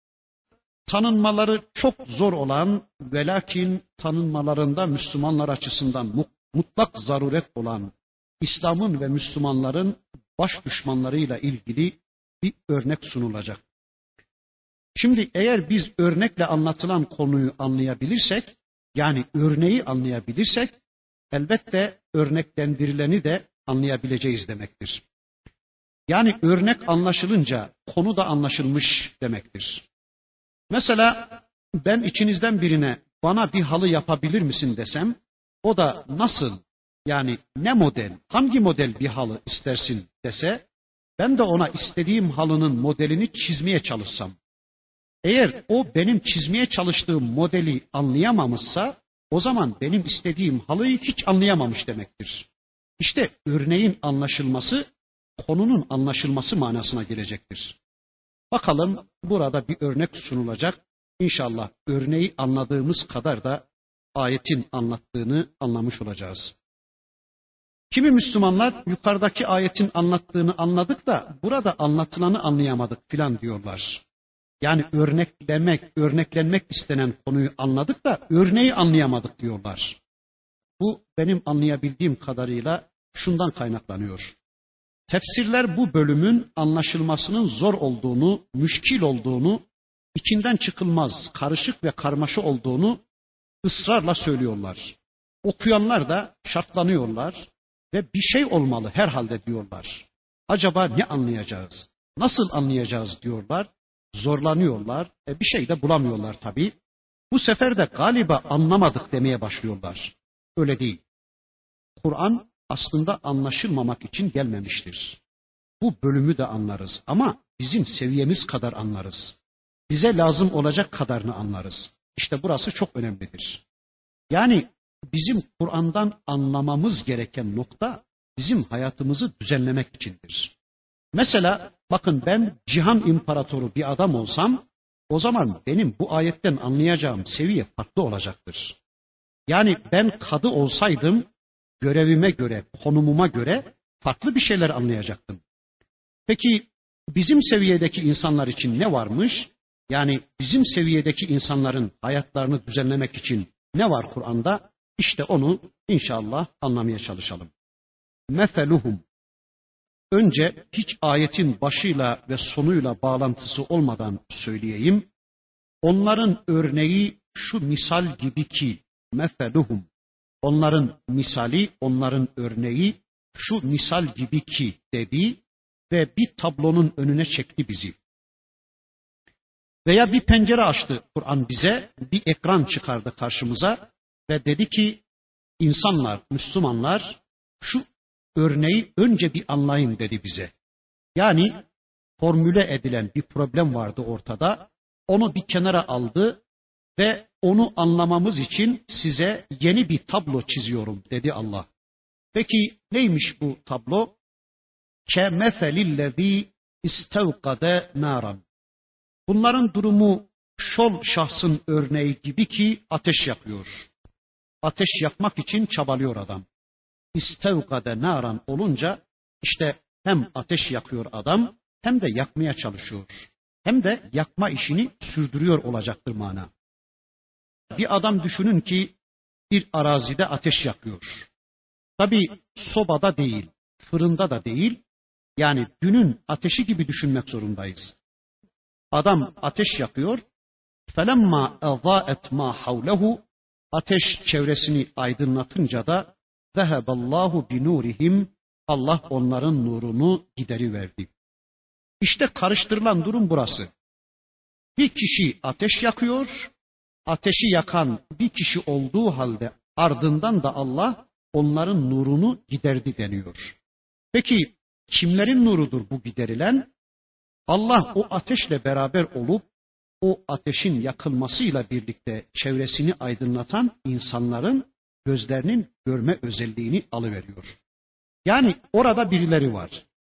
A: Tanınmaları çok zor olan ve lakin tanınmalarında Müslümanlar açısından mutlak zaruret olan İslam'ın ve Müslümanların baş düşmanlarıyla ilgili bir örnek sunulacak. Şimdi eğer biz örnekle anlatılan konuyu anlayabilirsek, yani örneği anlayabilirsek, elbette örneklendirileni de anlayabileceğiz demektir. Yani örnek anlaşılınca konu da anlaşılmış demektir. Mesela ben içinizden birine bana bir halı yapabilir misin desem, o da nasıl, yani ne model, hangi model bir halı istersin dese, ben de ona istediğim halının modelini çizmeye çalışsam, eğer o benim çizmeye çalıştığım modeli anlayamamışsa, o zaman benim istediğim halıyı hiç anlayamamış demektir. İşte örneğin anlaşılması, konunun anlaşılması manasına gelecektir. Bakalım burada bir örnek sunulacak. İnşallah örneği anladığımız kadar da ayetin anlattığını anlamış olacağız. Kimi Müslümanlar yukarıdaki ayetin anlattığını anladık da burada anlatılanı anlayamadık filan diyorlar. Yani örneklenmek istenen konuyu anladık da örneği anlayamadık diyorlar. Bu benim anlayabildiğim kadarıyla şundan kaynaklanıyor. Tefsirler bu bölümün anlaşılmasının zor olduğunu, müşkil olduğunu, içinden çıkılmaz, karışık ve karmaşa olduğunu ısrarla söylüyorlar. Okuyanlar da şartlanıyorlar ve bir şey olmalı herhalde diyorlar. Acaba ne anlayacağız? Nasıl anlayacağız diyorlar. Zorlanıyorlar. Bir şey de bulamıyorlar tabii. Bu sefer de galiba anlamadık demeye başlıyorlar. Öyle değil. Kur'an aslında anlaşılmamak için gelmemiştir. Bu bölümü de anlarız ama bizim seviyemiz kadar anlarız. Bize lazım olacak kadarını anlarız. İşte burası çok önemlidir. Yani bizim Kur'an'dan anlamamız gereken nokta bizim hayatımızı düzenlemek içindir. Mesela bakın ben cihan imparatoru bir adam olsam, o zaman benim bu ayetten anlayacağım seviye farklı olacaktır. Yani ben kadı olsaydım, görevime göre, konumuma göre farklı bir şeyler anlayacaktım. Peki bizim seviyedeki insanlar için ne varmış? Yani bizim seviyedeki insanların hayatlarını düzenlemek için ne var Kur'an'da? İşte onu inşallah anlamaya çalışalım. Meseluhum. Önce hiç ayetin başıyla ve sonuyla bağlantısı olmadan söyleyeyim. Onların örneği şu misal gibi ki, meseluhum. Onların misali, onların örneği şu misal gibi ki dedi ve bir tablonun önüne çekti bizi. Veya bir pencere açtı Kur'an bize, bir ekran çıkardı karşımıza ve dedi ki, insanlar, Müslümanlar şu örneği önce bir anlayın dedi bize. Yani formüle edilen bir problem vardı ortada, onu bir kenara aldı ve onu anlamamız için size yeni bir tablo çiziyorum dedi Allah. Peki neymiş bu tablo? Kemeselillezî istevkade naran. Bunların durumu şol şahsın örneği gibi ki ateş yakıyor. Ateş yakmak için çabalıyor adam. İstevkade naran olunca işte hem ateş yakıyor adam hem de yakmaya çalışıyor. Hem de yakma işini sürdürüyor olacaktır mana. Bir adam düşünün ki bir arazide ateş yakıyor. Tabii sobada değil, fırında da değil. Yani dünün ateşi gibi düşünmek zorundayız. Adam ateş yakıyor. فَلَمَّا اَضَاءَتْ مَا حَوْلَهُ. Ateş çevresini aydınlatınca da ذَهَبَ اللّٰهُ بِنُورِهِمْ. Allah onların nurunu gideriverdi. İşte karıştırılan durum burası. Bir kişi ateş yakıyor, ateşi yakan bir kişi olduğu halde ardından da Allah onların nurunu giderdi deniyor. Peki kimlerin nurudur bu giderilen? Allah o ateşle beraber olup o ateşin yakılmasıyla birlikte çevresini aydınlatan insanların gözlerinin görme özelliğini alıveriyor. Yani orada birileri var.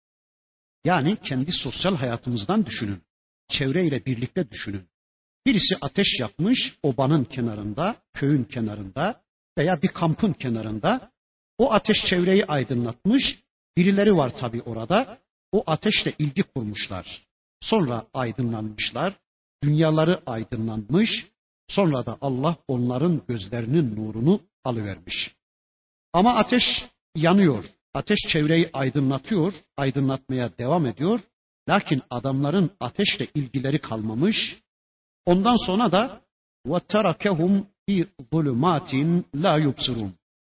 A: Yani kendi sosyal hayatımızdan düşünün. Çevreyle birlikte düşünün. Birisi ateş yakmış obanın kenarında, köyün kenarında veya bir kampın kenarında. O ateş çevreyi aydınlatmış. Birileri var tabii orada. O ateşle ilgi kurmuşlar. Sonra aydınlanmışlar. Dünyaları aydınlanmış. Sonra da Allah onların gözlerinin nurunu alıvermiş. Ama ateş yanıyor. Ateş çevreyi aydınlatıyor, aydınlatmaya devam ediyor. Lakin adamların ateşle ilgileri kalmamış. Ondan sonra da وَتَرَكَهُمْ فِي ظُلُمَاتٍ لَا يُبْصِرُونَ.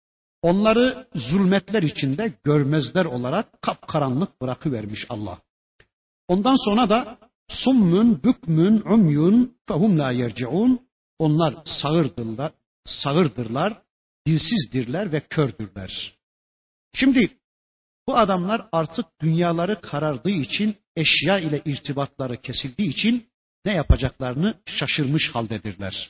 A: Onları zulmetler içinde görmezler olarak kapkaranlık bırakıvermiş Allah. Ondan sonra da summun, bükmün, umyun fehum la yerciun. Onlar sağırdırlar, dilsizdirler ve kördürler. Şimdi bu adamlar artık dünyaları karardığı için, eşya ile irtibatları kesildiği için ne yapacaklarını şaşırmış haldedirler.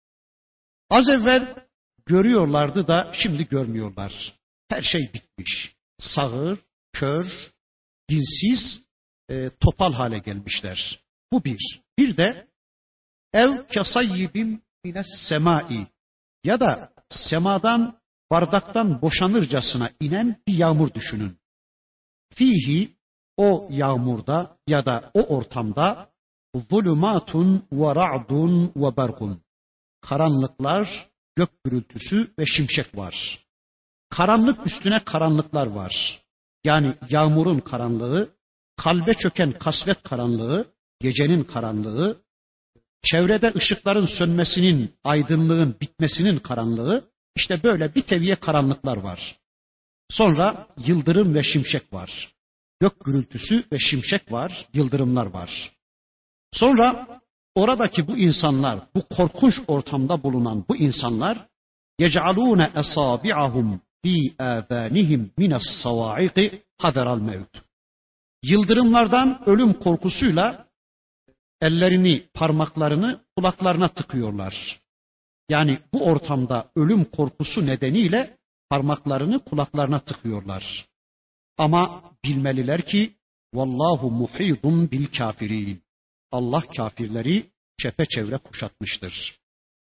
A: Az evvel görüyorlardı da şimdi görmüyorlar. Her şey bitmiş. Sağır, kör, dilsiz, topal hale gelmişler. Bu bir. Bir de ev kesayyibim mines semai, ya da semadan bardaktan boşanırcasına inen bir yağmur düşünün. Fihi, o yağmurda ya da o ortamda zulumatun ve ra'dun ve berkun. Karanlıklar, gök gürültüsü ve şimşek var. Karanlık üstüne karanlıklar var. Yani yağmurun karanlığı, kalbe çöken kasvet karanlığı, gecenin karanlığı, çevrede ışıkların sönmesinin, aydınlığın bitmesinin karanlığı, işte böyle bir teviye karanlıklar var. Sonra yıldırım ve şimşek var. Gök gürültüsü ve şimşek var, yıldırımlar var. Sonra oradaki bu insanlar, bu korkunç ortamda bulunan bu insanlar يَجْعَلُونَ أَصَابِعَهُمْ فِي آذَانِهِمْ مِنَ الصَّوَاعِقِ حَذَرَ الْمَوْتِ. Yıldırımlardan ölüm korkusuyla ellerini, parmaklarını kulaklarına tıkıyorlar. Yani bu ortamda ölüm korkusu nedeniyle parmaklarını kulaklarına tıkıyorlar. Ama bilmeliler ki Vallahu muhidun bil kafirin. Allah kafirleri çepeçevre kuşatmıştır.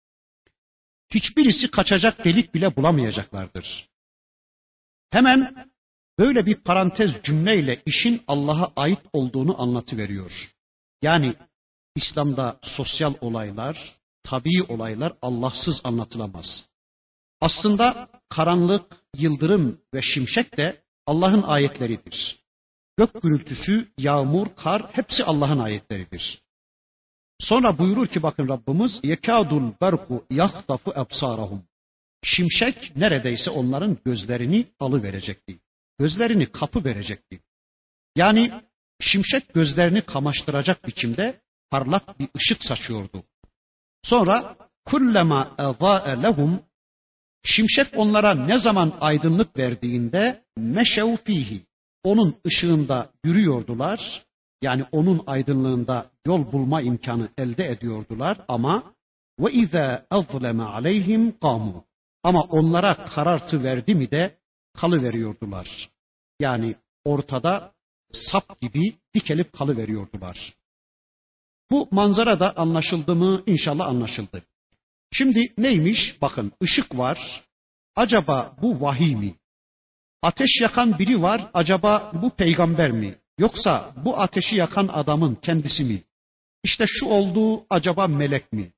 A: Hiçbirisi kaçacak delik bile bulamayacaklardır. Hemen böyle bir parantez cümleyle işin Allah'a ait olduğunu anlatıveriyor. Yani İslam'da sosyal olaylar, tabii olaylar Allahsız anlatılamaz. Aslında karanlık, yıldırım ve şimşek de Allah'ın ayetleridir. Gök gürültüsü, yağmur, kar hepsi Allah'ın ayetleridir. Sonra buyurur ki bakın Rabbimiz yekadul berku yahtafu ebsarahum. Şimşek neredeyse onların gözlerini alıverecekti. Gözlerini kapı verecekti. Yani şimşek gözlerini kamaştıracak biçimde parlak bir ışık saçıyordu. Sonra kullema ezâe lehum, şimşek onlara ne zaman aydınlık verdiğinde meşev fihi, onun ışığında yürüyordular. Yani onun aydınlığında yol bulma imkanı elde ediyordular ama ve izâ azleme aleyhim kâmû, ama onlara karartı verdi mi de kalıveriyordular. Yani ortada sap gibi dikelip kalıveriyordular. Bu manzara da anlaşıldı mı? İnşallah anlaşıldı. Şimdi neymiş? Bakın ışık var. Acaba bu vahiy mi? Ateş yakan biri var. Acaba bu peygamber mi? Yoksa bu ateşi yakan adamın kendisi mi? İşte şu oldu, acaba melek mi?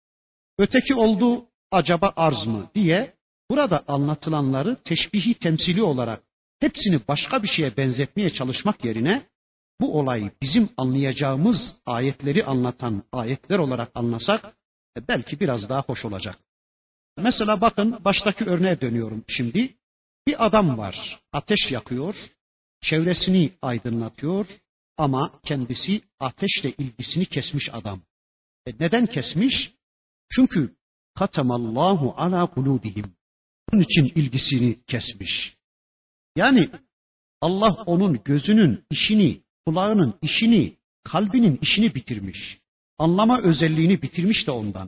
A: Öteki oldu, acaba arz mı diye burada anlatılanları teşbihi temsili olarak hepsini başka bir şeye benzetmeye çalışmak yerine bu olayı bizim anlayacağımız ayetleri anlatan ayetler olarak anlasak belki biraz daha hoş olacak. Mesela bakın baştaki örneğe dönüyorum şimdi. Bir adam var, ateş yakıyor, çevresini aydınlatıyor ama kendisi ateşle ilgisini kesmiş adam. Neden kesmiş? Çünkü katamallahu ala kulubihim. Bunun için ilgisini kesmiş. Yani Allah onun gözünün işini, kulağının işini, kalbinin işini bitirmiş. Anlama özelliğini bitirmiş de ondan.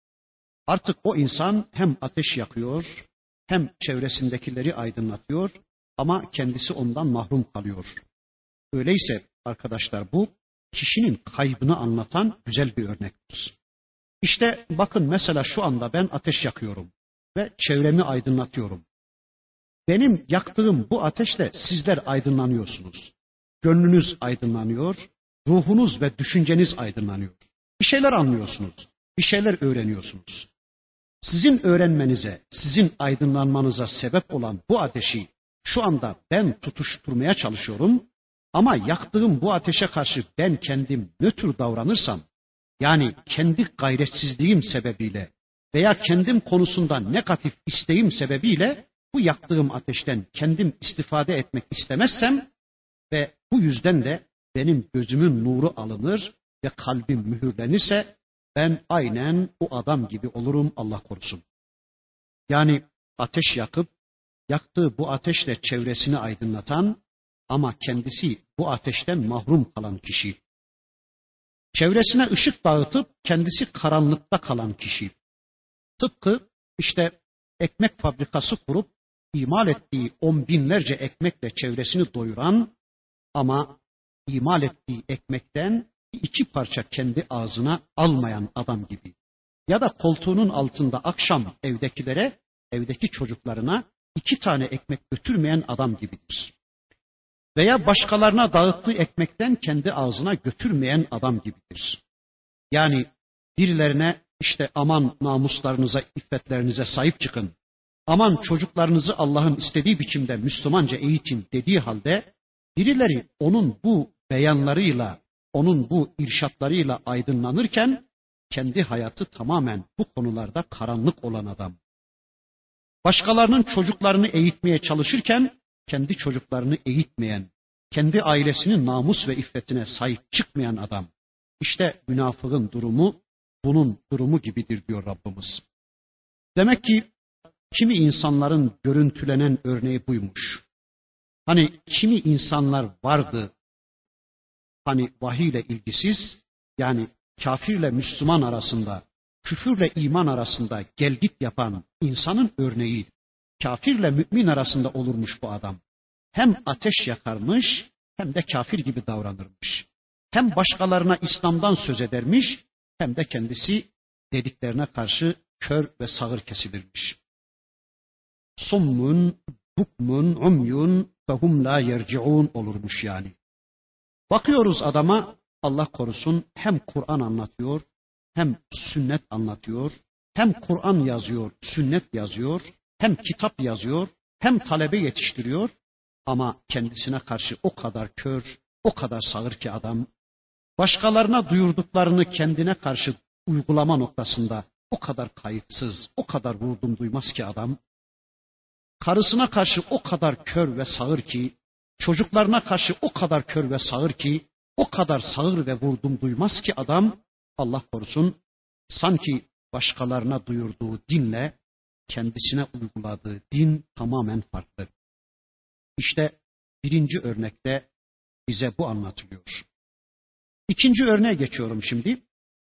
A: Artık o insan hem ateş yakıyor, hem çevresindekileri aydınlatıyor ama kendisi ondan mahrum kalıyor. Öyleyse arkadaşlar bu kişinin kaybını anlatan güzel bir örnektir. İşte bakın mesela şu anda ben ateş yakıyorum ve çevremi aydınlatıyorum. Benim yaktığım bu ateşle sizler aydınlanıyorsunuz. Gönlünüz aydınlanıyor, ruhunuz ve düşünceniz aydınlanıyor. Bir şeyler anlıyorsunuz, bir şeyler öğreniyorsunuz. Sizin öğrenmenize, sizin aydınlanmanıza sebep olan bu ateşi şu anda ben tutuşturmaya çalışıyorum ama yaktığım bu ateşe karşı ben kendim nötr davranırsam, yani kendi gayretsizliğim sebebiyle veya kendim konusunda negatif isteğim sebebiyle bu yaktığım ateşten kendim istifade etmek istemezsem ve bu yüzden de benim gözümün nuru alınır ve kalbim mühürlenirse ben aynen o adam gibi olurum, Allah korusun. Yani ateş yakıp yaktığı bu ateşle çevresini aydınlatan ama kendisi bu ateşten mahrum kalan kişi. Çevresine ışık dağıtıp kendisi karanlıkta kalan kişi. Tıpkı işte ekmek fabrikası kurup imal ettiği on binlerce ekmekle çevresini doyuran ama imal ettiği ekmekten iki parça kendi ağzına almayan adam gibi. Ya da koltuğunun altında akşam evdekilere, evdeki çocuklarına 2 tane ekmek götürmeyen adam gibidir. Veya başkalarına dağıttığı ekmekten kendi ağzına götürmeyen adam gibidir. Yani birilerine işte aman namuslarınıza, iffetlerinize sahip çıkın. Aman çocuklarınızı Allah'ın istediği biçimde Müslümanca eğitin dediği halde birileri onun bu beyanlarıyla, onun bu irşatlarıyla aydınlanırken kendi hayatı tamamen bu konularda karanlık olan adam. Başkalarının çocuklarını eğitmeye çalışırken kendi çocuklarını eğitmeyen, kendi ailesinin namus ve iffetine sahip çıkmayan adam. İşte münafığın durumu bunun durumu gibidir diyor Rabbimiz. Demek ki kimi insanların görüntülenen örneği buymuş. Hani kimi insanlar vardı, hani vahiy ile ilgisiz, yani kafirle Müslüman arasında, küfürle iman arasında gelgit yapan insanın örneği, kafirle mümin arasında olurmuş bu adam. Hem ateş yakarmış, hem de kafir gibi davranırmış. Hem başkalarına İslam'dan söz edermiş, hem de kendisi dediklerine karşı kör ve sağır kesilirmiş. Summun, bukmun, umyun fehum la yerciun olurmuş yani. Bakıyoruz adama, Allah korusun, hem Kur'an anlatıyor, hem sünnet anlatıyor, hem Kur'an yazıyor, sünnet yazıyor, hem kitap yazıyor, hem talebe yetiştiriyor. Ama kendisine karşı o kadar kör, o kadar sağır ki adam, başkalarına duyurduklarını kendine karşı uygulama noktasında o kadar kayıtsız, o kadar vurdum duymaz ki adam, karısına karşı o kadar kör ve sağır ki, çocuklarına karşı o kadar kör ve sağır ki, o kadar sağır ve vurdum duymaz ki adam, Allah korusun, sanki başkalarına duyurduğu dinle kendisine uyguladığı din tamamen farklı. İşte birinci örnekte bize bu anlatılıyor. İkinci örneğe geçiyorum şimdi.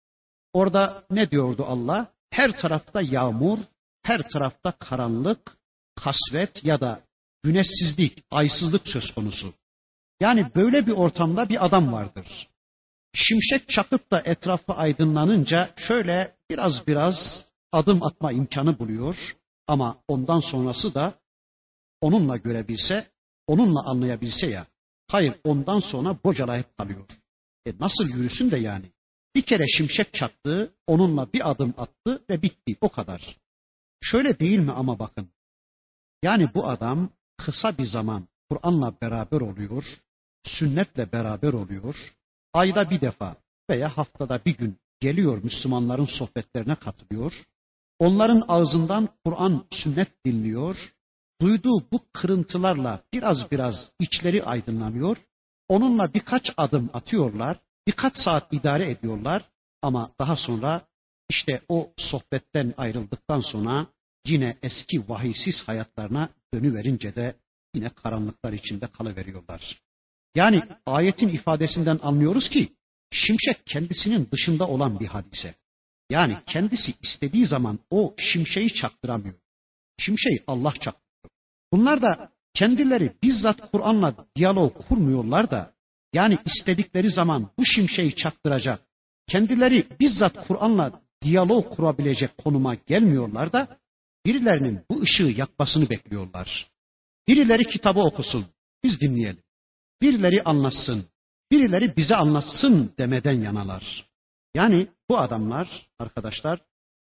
A: Orada ne diyordu Allah? Her tarafta yağmur, her tarafta karanlık, kasvet ya da güneşsizlik, aysızlık söz konusu. Yani böyle bir ortamda bir adam vardır. Şimşek çakıp da etrafı aydınlanınca şöyle biraz adım atma imkanı buluyor. Ama ondan sonrası da onunla görebilse, onunla anlayabilse ya. Hayır, ondan sonra bocalayıp kalıyor. Nasıl yürüsün de yani? Bir kere şimşek çaktı, onunla bir adım attı ve bitti, o kadar. Şöyle değil mi ama bakın. Yani bu adam kısa bir zaman Kur'an'la beraber oluyor, sünnetle beraber oluyor, ayda bir defa veya haftada bir gün geliyor Müslümanların sohbetlerine katılıyor, onların ağzından Kur'an, sünnet dinliyor, duyduğu bu kırıntılarla biraz içleri aydınlanıyor, onunla birkaç adım atıyorlar, birkaç saat idare ediyorlar ama daha sonra işte o sohbetten ayrıldıktan sonra yine eski vahiysiz hayatlarına dönüverince de yine karanlıklar içinde kalıveriyorlar. Yani ayetin ifadesinden anlıyoruz ki şimşek kendisinin dışında olan bir hadise. Yani kendisi istediği zaman o şimşeği çaktıramıyor. Şimşeği Allah çaktırıyor. Bunlar da kendileri bizzat Kur'an'la diyalog kurmuyorlar da yani istedikleri zaman bu şimşeği çaktıracak, kendileri bizzat Kur'an'la diyalog kurabilecek konuma gelmiyorlar da birilerinin bu ışığı yakmasını bekliyorlar. Birileri kitabı okusun, biz dinleyelim. Birileri anlatsın, birileri bize anlatsın demeden yanalar. Yani bu adamlar arkadaşlar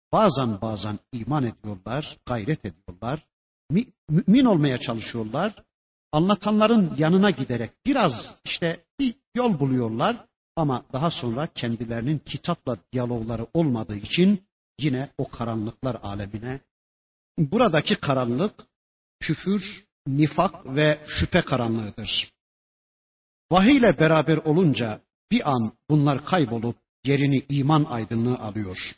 A: bazen iman ediyorlar, gayret ediyorlar, mümin olmaya çalışıyorlar. Anlatanların yanına giderek biraz işte bir yol buluyorlar ama daha sonra kendilerinin kitapla diyalogları olmadığı için yine o karanlıklar alemine, buradaki karanlık küfür, nifak ve şüphe karanlığıdır. Vahiy ile beraber olunca bir an bunlar kaybolup yerini iman aydınlığı alıyor.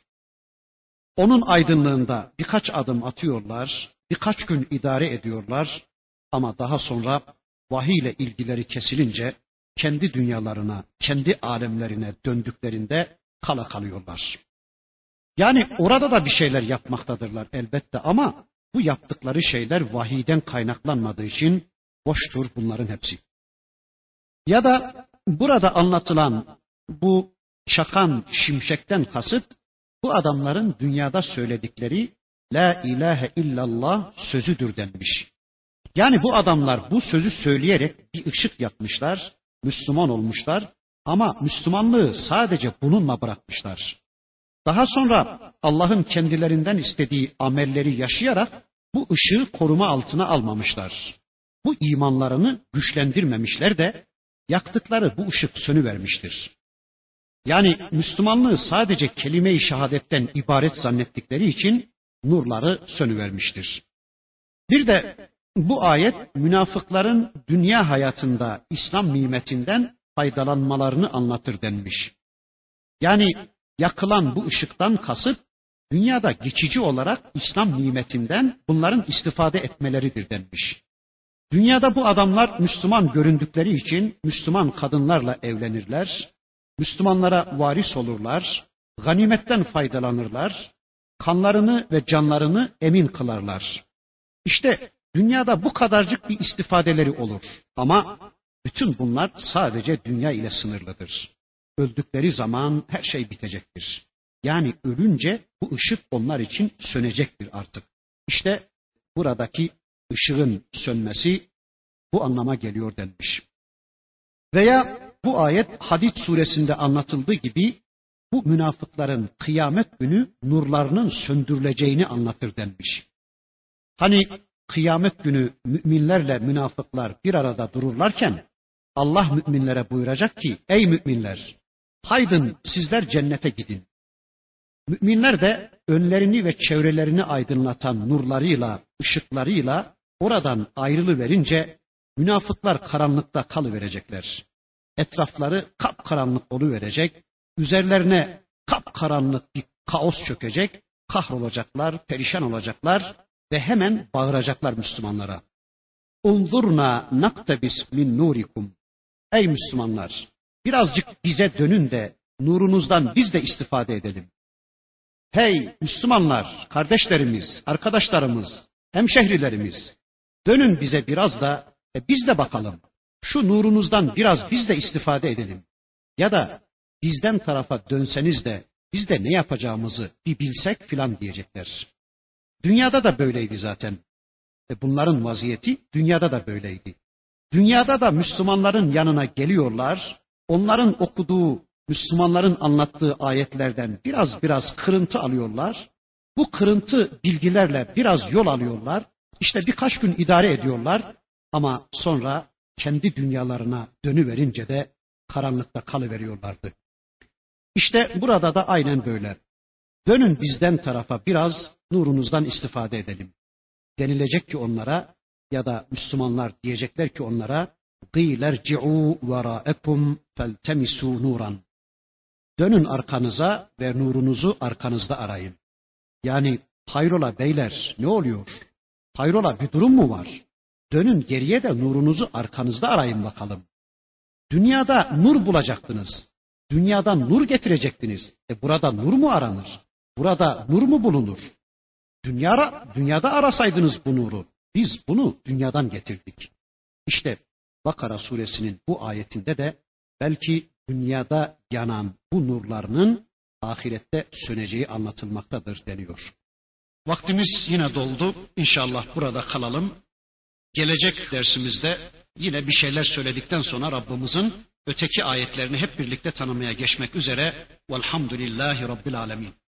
A: Onun aydınlığında birkaç adım atıyorlar, birkaç gün idare ediyorlar ama daha sonra vahiy ile ilgileri kesilince kendi dünyalarına, kendi alemlerine döndüklerinde kala kalıyorlar. Yani orada da bir şeyler yapmaktadırlar elbette ama bu yaptıkları şeyler vahiyden kaynaklanmadığı için boştur bunların hepsi. Ya da burada anlatılan bu çakan şimşekten kasıt bu adamların dünyada söyledikleri La ilahe illallah sözüdür denmiş. Yani bu adamlar bu sözü söyleyerek bir ışık yapmışlar, Müslüman olmuşlar ama Müslümanlığı sadece bununla bırakmışlar. Daha sonra Allah'ın kendilerinden istediği amelleri yaşayarak bu ışığı koruma altına almamışlar. Bu imanlarını güçlendirmemişler de yaktıkları bu ışık sönüvermiştir. Yani Müslümanlığı sadece kelime-i şehadetten ibaret zannettikleri için nurları sönüvermiştir. Bir de bu ayet münafıkların dünya hayatında İslam nimetinden faydalanmalarını anlatır denmiş. Yani yakılan bu ışıktan kasıt dünyada geçici olarak İslam nimetinden bunların istifade etmeleridir denmiş. Dünyada bu adamlar Müslüman göründükleri için Müslüman kadınlarla evlenirler, Müslümanlara varis olurlar, ganimetten faydalanırlar, kanlarını ve canlarını emin kılarlar. İşte dünyada bu kadarcık bir istifadeleri olur. Ama Bütün bunlar sadece dünya ile sınırlıdır. Öldükleri zaman her şey bitecektir. Yani ölünce bu ışık onlar için sönecektir artık. İşte buradaki ışığın sönmesi bu anlama geliyor denmiş. Veya bu ayet Hadid suresinde anlatıldığı gibi bu münafıkların kıyamet günü nurlarının söndürüleceğini anlatır denmiş. Hani kıyamet günü müminlerle münafıklar bir arada dururlarken Allah müminlere buyuracak ki ey müminler haydın sizler cennete gidin. Müminler de önlerini ve çevrelerini aydınlatan nurlarıyla, ışıklarıyla oradan ayrılıverince münafıklar karanlıkta kalıverecekler. Etrafları kapkaranlık oluverecek, üzerlerine kapkaranlık bir kaos çökecek, kahrolacaklar, perişan olacaklar ve hemen bağıracaklar Müslümanlara. Unzurna naktebis min nurikum. Ey Müslümanlar, birazcık bize dönün de nurunuzdan biz de istifade edelim. Hey Müslümanlar, kardeşlerimiz, arkadaşlarımız, hemşehrilerimiz, dönün bize biraz da biz de bakalım. Şu nurunuzdan biraz biz de istifade edelim. Ya da bizden tarafa dönseniz de biz de ne yapacağımızı bir bilsek filan diyecekler. Dünyada da böyleydi zaten. Bunların vaziyeti dünyada da böyleydi. Dünyada da Müslümanların yanına geliyorlar, onların okuduğu, Müslümanların anlattığı ayetlerden biraz kırıntı alıyorlar. Bu kırıntı bilgilerle biraz yol alıyorlar. İşte birkaç gün idare ediyorlar ama sonra kendi dünyalarına dönüverince de karanlıkta kalıveriyorlardı. İşte burada da aynen böyle. Dönün bizden tarafa biraz nurunuzdan istifade edelim. Denilecek ki onlara ya da Müslümanlar diyecekler ki onlara قِيلَرْجِعُوا وَرَاءَكُمْ فَالْتَمِسُوا نُورًا. Dönün arkanıza ve nurunuzu arkanızda arayın. Yani hayrola beyler ne oluyor? Hayrola bir durum mu var? Dönün geriye de nurunuzu arkanızda arayın bakalım. Dünyada nur bulacaktınız. Dünyadan nur getirecektiniz. Burada nur mu aranır? Burada nur mu bulunur? Dünyada arasaydınız bu nuru. Biz bunu dünyadan getirdik. İşte Bakara suresinin bu ayetinde de belki dünyada yanan bu nurlarının ahirette söneceği anlatılmaktadır deniyor. Vaktimiz yine doldu. İnşallah burada kalalım. Gelecek dersimizde yine bir şeyler söyledikten sonra Rabbimizin öteki ayetlerini hep birlikte tanımaya geçmek üzere. Velhamdülillahi Rabbil Alemin.